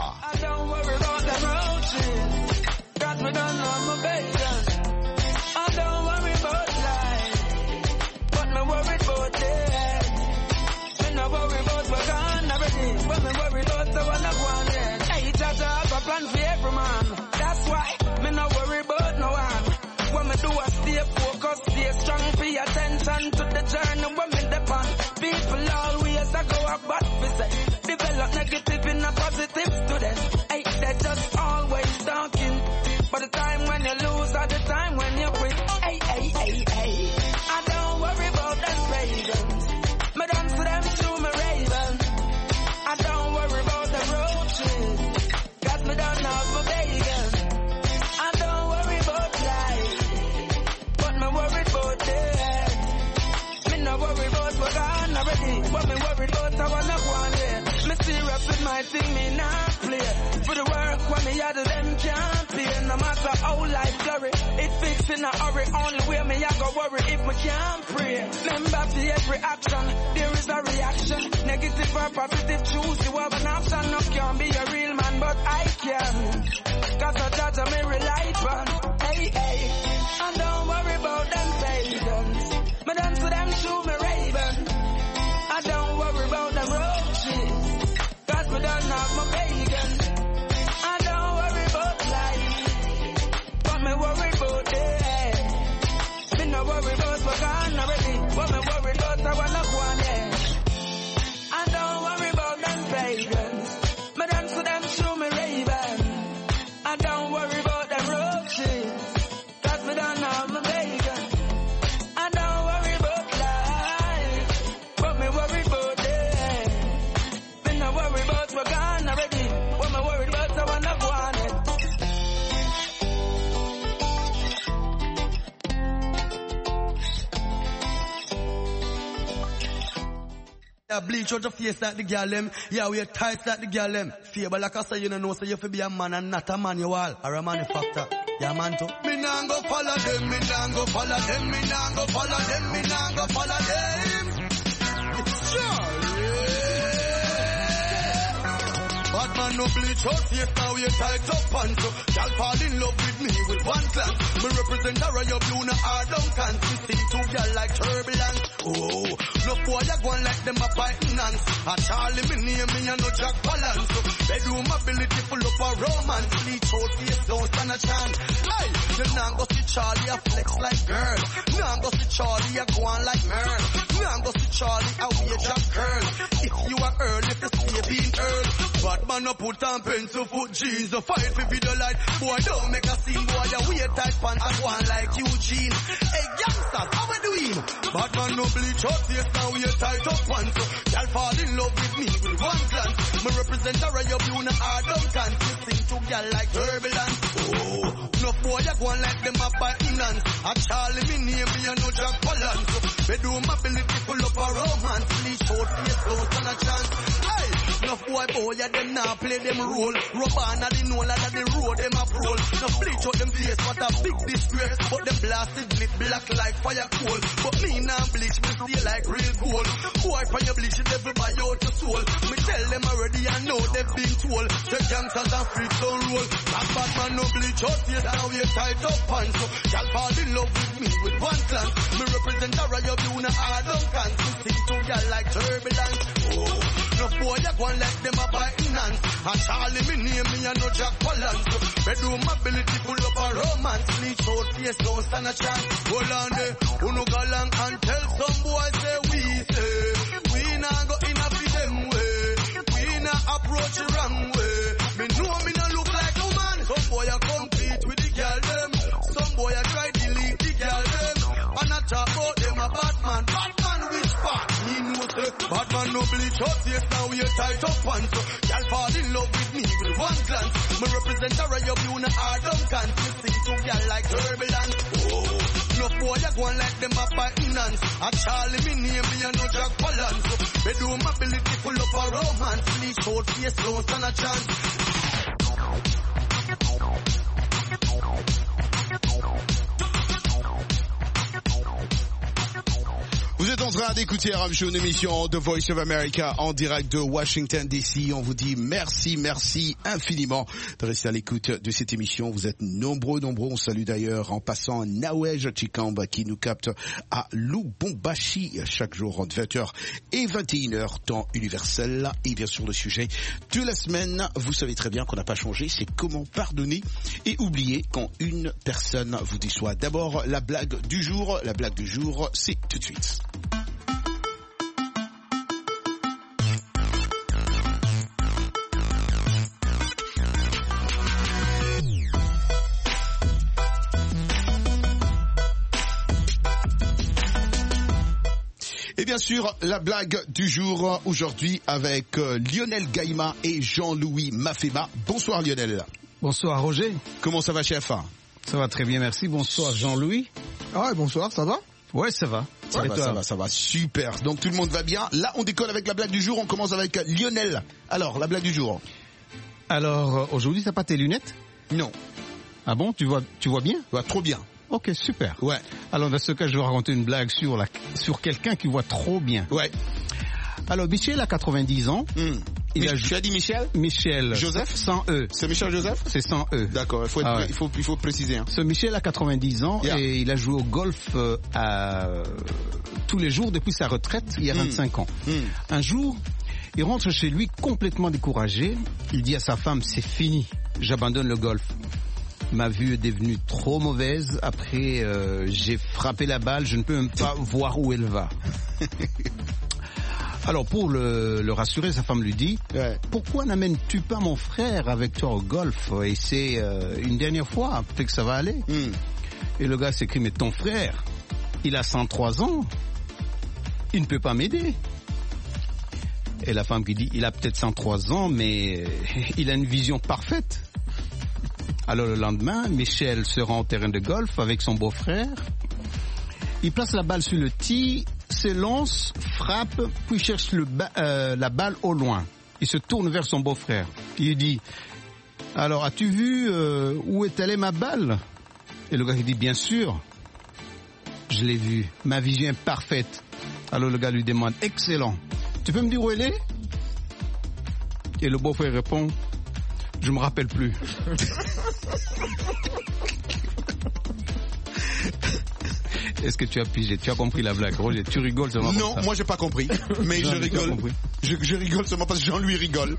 Got me done on my bacon. I don't worry about life, but me worried about death. Me no worry about what's gone already, but me worry about the one I want yet. Hey, Jaja have a plan for every man. That's why me no worry about no one. What me do I stay focused, stay strong, pay attention to the journey when me depend. People always I go up but we say develop negative in a positive student. Hey, they just always talking. But the time when you lose or the time when you quit. Hey. I don't worry about them pagans. Me dance to them through my raven. I don't worry about the roaches. Got me done off my bacon. I don't worry about life, but me worried about death. Me no worry about what's gone already, but me worried about I wanna go on there. Me serious with my thing, me not play. For the work when me had them can't pay. No matter how life flurry, it fits in a hurry. Only way me I go worry if me can't pray. Remember for every action, there is a reaction. Negative or positive, choose you have an option. No can't be a real man, but I can. Cause I judge me rely on. Hey. I don't worry about them pagans. Me dance to them through me raven. I don't worry about them roaches. Cause me done have my bacon. I don't worry about life, but me worry about death. Me no worry about what's gone already, but me worry about I wanna go on there. I don't worry about them pagans. Me dance to them through me raven. I don't worry about them roaches. Cause me done have my bacon. I don't worry about life, but me worry about death. Me no worry about what's gone already, but me worry about I wanna go on it. Yeah, bleach out your face like the girl them. Yeah, wear tights like the girl them. Fable like I say, you know, so you have to be a man and not a manual or a manufacturer. Yeah, man, too. Me nah go follow them, me nah go follow them, me nah go follow them, me nah go follow them. Bad man no bleach out face, now you tight up pants. Y'all fall in love with me with one glance. Me represent a royal blue, no hard down cans. Me sing to y'all like turbulence. Oh, no boy you go like them a fighting hands. A Charlie me name me and no Jack Palance. Bedroom ability full up a romance. Bleach out face, don't stand a chance. Hey, you nah go see Charlie a flex like girl. Nah go see Charlie a go on like Merl. Nah go see Charlie a wear Jack curl. If you are Earl, if you stay being Earl. But man no put on pencil foot jeans. The fight for video light. Boy don't make a scene. Boy you wear tight pants and go on like Eugene. Hey youngsters, how we doing? Bad man no bleach out face, now we tight up pants. Y'all fall in love with me with one glance. Me represent a royal blue, no hard down cans. Me sing to y'all like turbulence. Oh, no boy you go on like them a fighting hands. A Charlie me name me and no Jack Palance. Bedroom ability full up a romance. Bleach out face, don't stand a chance. Hey, no boy ya them now play them role. Robana the know that the road them a roll. No bleach out them face, what a big disgrace. But them blasted lit black like fire coal. But me now bleach, me stay like real gold. Boy from your bleach, you never buy out your soul. Me tell them already, I know they've been told. The gangsters and freaks don't roll. That bad man no bleach out face, now we tight up pants. Y'all fall in love with me with one glance. Me represent a royal blue, no hard down cans. Me sing to y'all like turbulence. Oh, no boy you go like them a fighting hands. And Charlie me name me and no Jack Palance. Bedroom ability full up a romance. Bleach out face, don't stand a chance. Hold on there, who no go along and tell some boys say we nah go in a for them way. We nah approach the wrong way. Me know me nah look like a man. Some boy a compete with the girl them. Some boy a try delete the girl them. And I talk about them a bad man. Bad man which part? Me know say bad man no bleach out face, now we tight up pants. Y'all fall in love with me with one glance. Me represent a royal blue, no hard down cans. Me sing to y'all like turbulence. Oh, no boy you go on like them a fighting hands. A Charlie me name me and no Jack Palance. Bedroom ability full up a romance. Bleach out face, don't stand a chance. Vous êtes en train d'écouter RM Show, une émission de Voice of America en direct de Washington DC. On vous dit merci infiniment de rester à l'écoute de cette émission. Vous êtes nombreux. On salue d'ailleurs en passant Nawej Chikamba qui nous capte à Lubumbashi chaque jour entre 20h et 21h temps universel. Et bien sûr le sujet de la semaine, vous savez très bien qu'on n'a pas changé, c'est comment pardonner et oublier quand une personne vous déçoit. D'abord la blague du jour. La blague du jour, c'est tout de suite. Et bien sûr, la blague du jour aujourd'hui avec Lionel Gaïma et Jean-Louis Mafema. Bonsoir Lionel. Bonsoir Roger. Comment ça va chef? Ça va très bien, merci. Bonsoir Jean-Louis. Ah ouais, bonsoir, ça va? Ouais, ça va. Ça va, super. Donc tout le monde va bien. Là, on décolle avec la blague du jour. On commence avec Lionel. Alors, la blague du jour. Alors, aujourd'hui, t'as pas tes lunettes? Non. Ah bon, tu vois bien? Je vois trop bien. Ok, super. Ouais. Alors, dans ce cas, je vais raconter une blague sur quelqu'un qui voit trop bien. Ouais. Alors, Michel a 90 ans. Tu as dit Michel? Michel. Joseph? Sans E. C'est Michel Joseph? C'est sans E. D'accord, il faut préciser. Hein. Ce Michel a 90 ans et il a joué au golf tous les jours depuis sa retraite, il y a 25 ans. Un jour, il rentre chez lui complètement découragé. Il dit à sa femme, c'est fini, j'abandonne le golf. Ma vue est devenue trop mauvaise. Après, j'ai frappé la balle, je ne peux même pas voir où elle va. Alors pour le rassurer, sa femme lui dit pourquoi n'amènes-tu pas mon frère avec toi au golf? Et c'est une dernière fois, peut-être que ça va aller. Et le gars s'écrit mais ton frère, il a 103 ans, il ne peut pas m'aider. Et la femme qui dit il a peut-être 103 ans, mais il a une vision parfaite. Alors le lendemain, Michel se rend au terrain de golf avec son beau-frère. Il place la balle sur le tee, s'élance, frappe, puis cherche la balle au loin. Il se tourne vers son beau-frère. Il lui dit Alors, as-tu vu où est allée ma balle? Et le gars il dit, bien sûr, je l'ai vu. Ma vision est parfaite. Alors le gars lui demande, excellent. Tu peux me dire où elle est? Et le beau-frère répond, je me rappelle plus. Est-ce que tu as pigé? Tu as compris la blague, Roger? Tu rigoles seulement? Non, moi j'ai pas compris. Mais je rigole. Je rigole seulement parce que Jean-Louis rigole.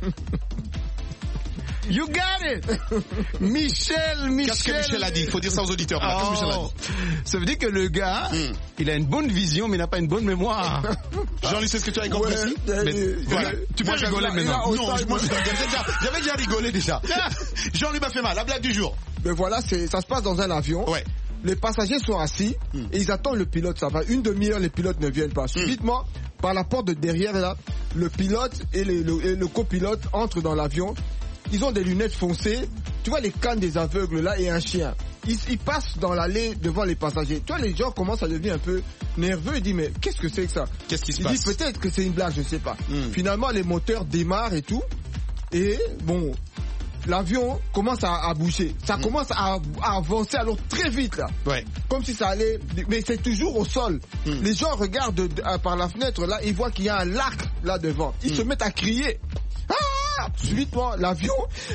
You got it! Michel. Qu'est-ce que Michel a dit? Il faut dire ça aux auditeurs. Oh. Michel a dit. Ça veut dire que le gars, il a une bonne vision, mais il n'a pas une bonne mémoire. Jean-Louis, c'est ce que tu as compris aussi? Voilà. Tu peux rigoler maintenant. Non, moi j'avais déjà rigolé déjà. Jean-Louis m'a fait mal. La blague du jour. Mais voilà, ça se passe dans un avion. Ouais. Les passagers sont assis et ils attendent le pilote. Ça va une demi-heure, les pilotes ne viennent pas. Subitement, par la porte de derrière là, le pilote et le copilote entrent dans l'avion. Ils ont des lunettes foncées, tu vois les cannes des aveugles là et un chien. Ils passent dans l'allée devant les passagers. Tu vois, les gens commencent à devenir un peu nerveux. Ils disent, mais qu'est-ce que c'est que ça? Qu'est-ce qui se passe? Ils disent, peut-être que c'est une blague, je sais pas. Finalement, les moteurs démarrent et tout. Et bon, l'avion commence à bouger. Ça commence à avancer alors très vite là. Ouais. Comme si ça allait, mais c'est toujours au sol. Les gens regardent par la fenêtre là, ils voient qu'il y a un lac là devant. Ils se mettent à crier. Subitement, l'avion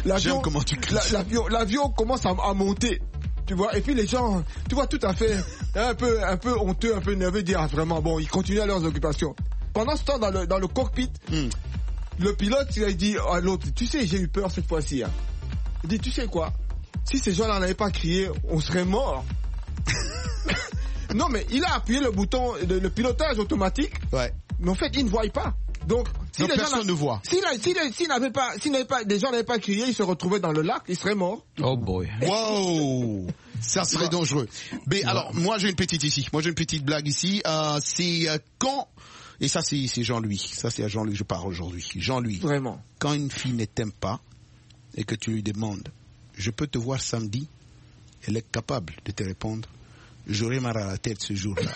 commence à monter. Tu vois, et puis les gens, tu vois, tout à fait, un peu honteux, un peu nerveux, dire vraiment, bon, ils continuent à leurs occupations. Pendant ce temps, dans le cockpit, le pilote, il dit à l'autre, tu sais, j'ai eu peur cette fois-ci. Hein. Il dit, tu sais quoi? Si ces gens-là n'avaient pas crié, on serait morts. Non, mais il a appuyé le bouton, le pilotage automatique. Ouais. Mais en fait, il ne voit pas. Donc les personne ne voit. Si des gens n'avaient pas crié, ils se retrouvaient dans le lac, ils seraient morts. Oh boy. Wow. Ça serait dangereux. Mais alors, moi j'ai une petite ici. Moi j'ai une petite blague ici. C'est quand, et ça c'est Jean-Louis. Ça c'est à Jean-Louis que je parle aujourd'hui. Jean-Louis. Vraiment. Quand une fille ne t'aime pas et que tu lui demandes, je peux te voir samedi, elle est capable de te répondre, j'aurai mal à la tête ce jour-là.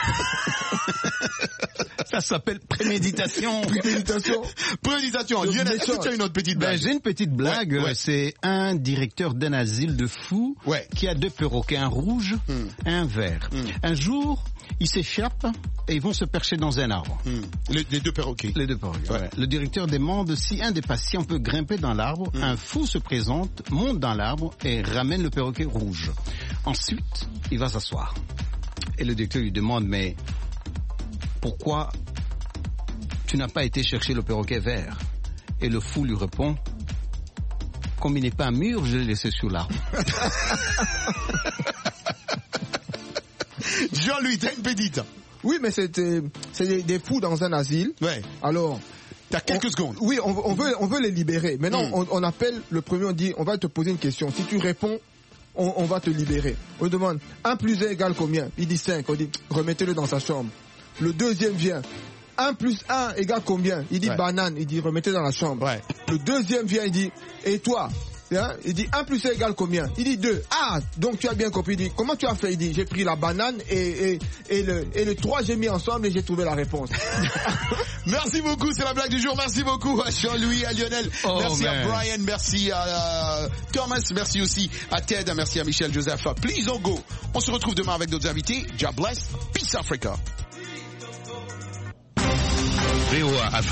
Ça s'appelle préméditation. Préméditation. Lionel, est-ce que tu as une autre petite blague? J'ai une petite blague. Ouais. C'est un directeur d'un asile de fous qui a 2 perroquets, un rouge et un vert. Un jour, ils s'échappent et ils vont se percher dans un arbre. Les 2 perroquets. Les 2 perroquets. Ouais. Le directeur demande si un des patients peut grimper dans l'arbre. Un fou se présente, monte dans l'arbre et ramène le perroquet rouge. Ensuite, il va s'asseoir. Et le directeur lui demande, mais pourquoi tu n'as pas été chercher le perroquet vert? Et le fou lui répond, comme il n'est pas mûr, je l'ai laissé sur l'arbre. Jean-Louis, t'as une petite? Oui, mais c'est des fous dans un asile. Ouais. Alors, t'as quelques secondes. Oui, on veut les libérer. Maintenant, on appelle le premier, on dit, on va te poser une question. Si tu réponds, on va te libérer. On demande, 1 plus 1 égale combien? Il dit 5. On dit, remettez-le dans sa chambre. Le deuxième vient. 1 plus 1 égale combien? Il dit banane. Il dit remettez dans la chambre. Ouais. Le deuxième vient, il dit et toi? Hein? Il dit 1 plus 1 égale combien? Il dit 2. Ah, donc tu as bien compris. Il dit comment tu as fait? Il dit j'ai pris la banane et le 3 j'ai mis ensemble et j'ai trouvé la réponse. Merci beaucoup, c'est la blague du jour. Merci beaucoup à Jean-Louis, à Lionel. Merci à Brian, merci à Thomas, merci aussi à Ted, merci à Michel Joseph. Please don't go. On se retrouve demain avec d'autres invités. God bless. Peace Africa.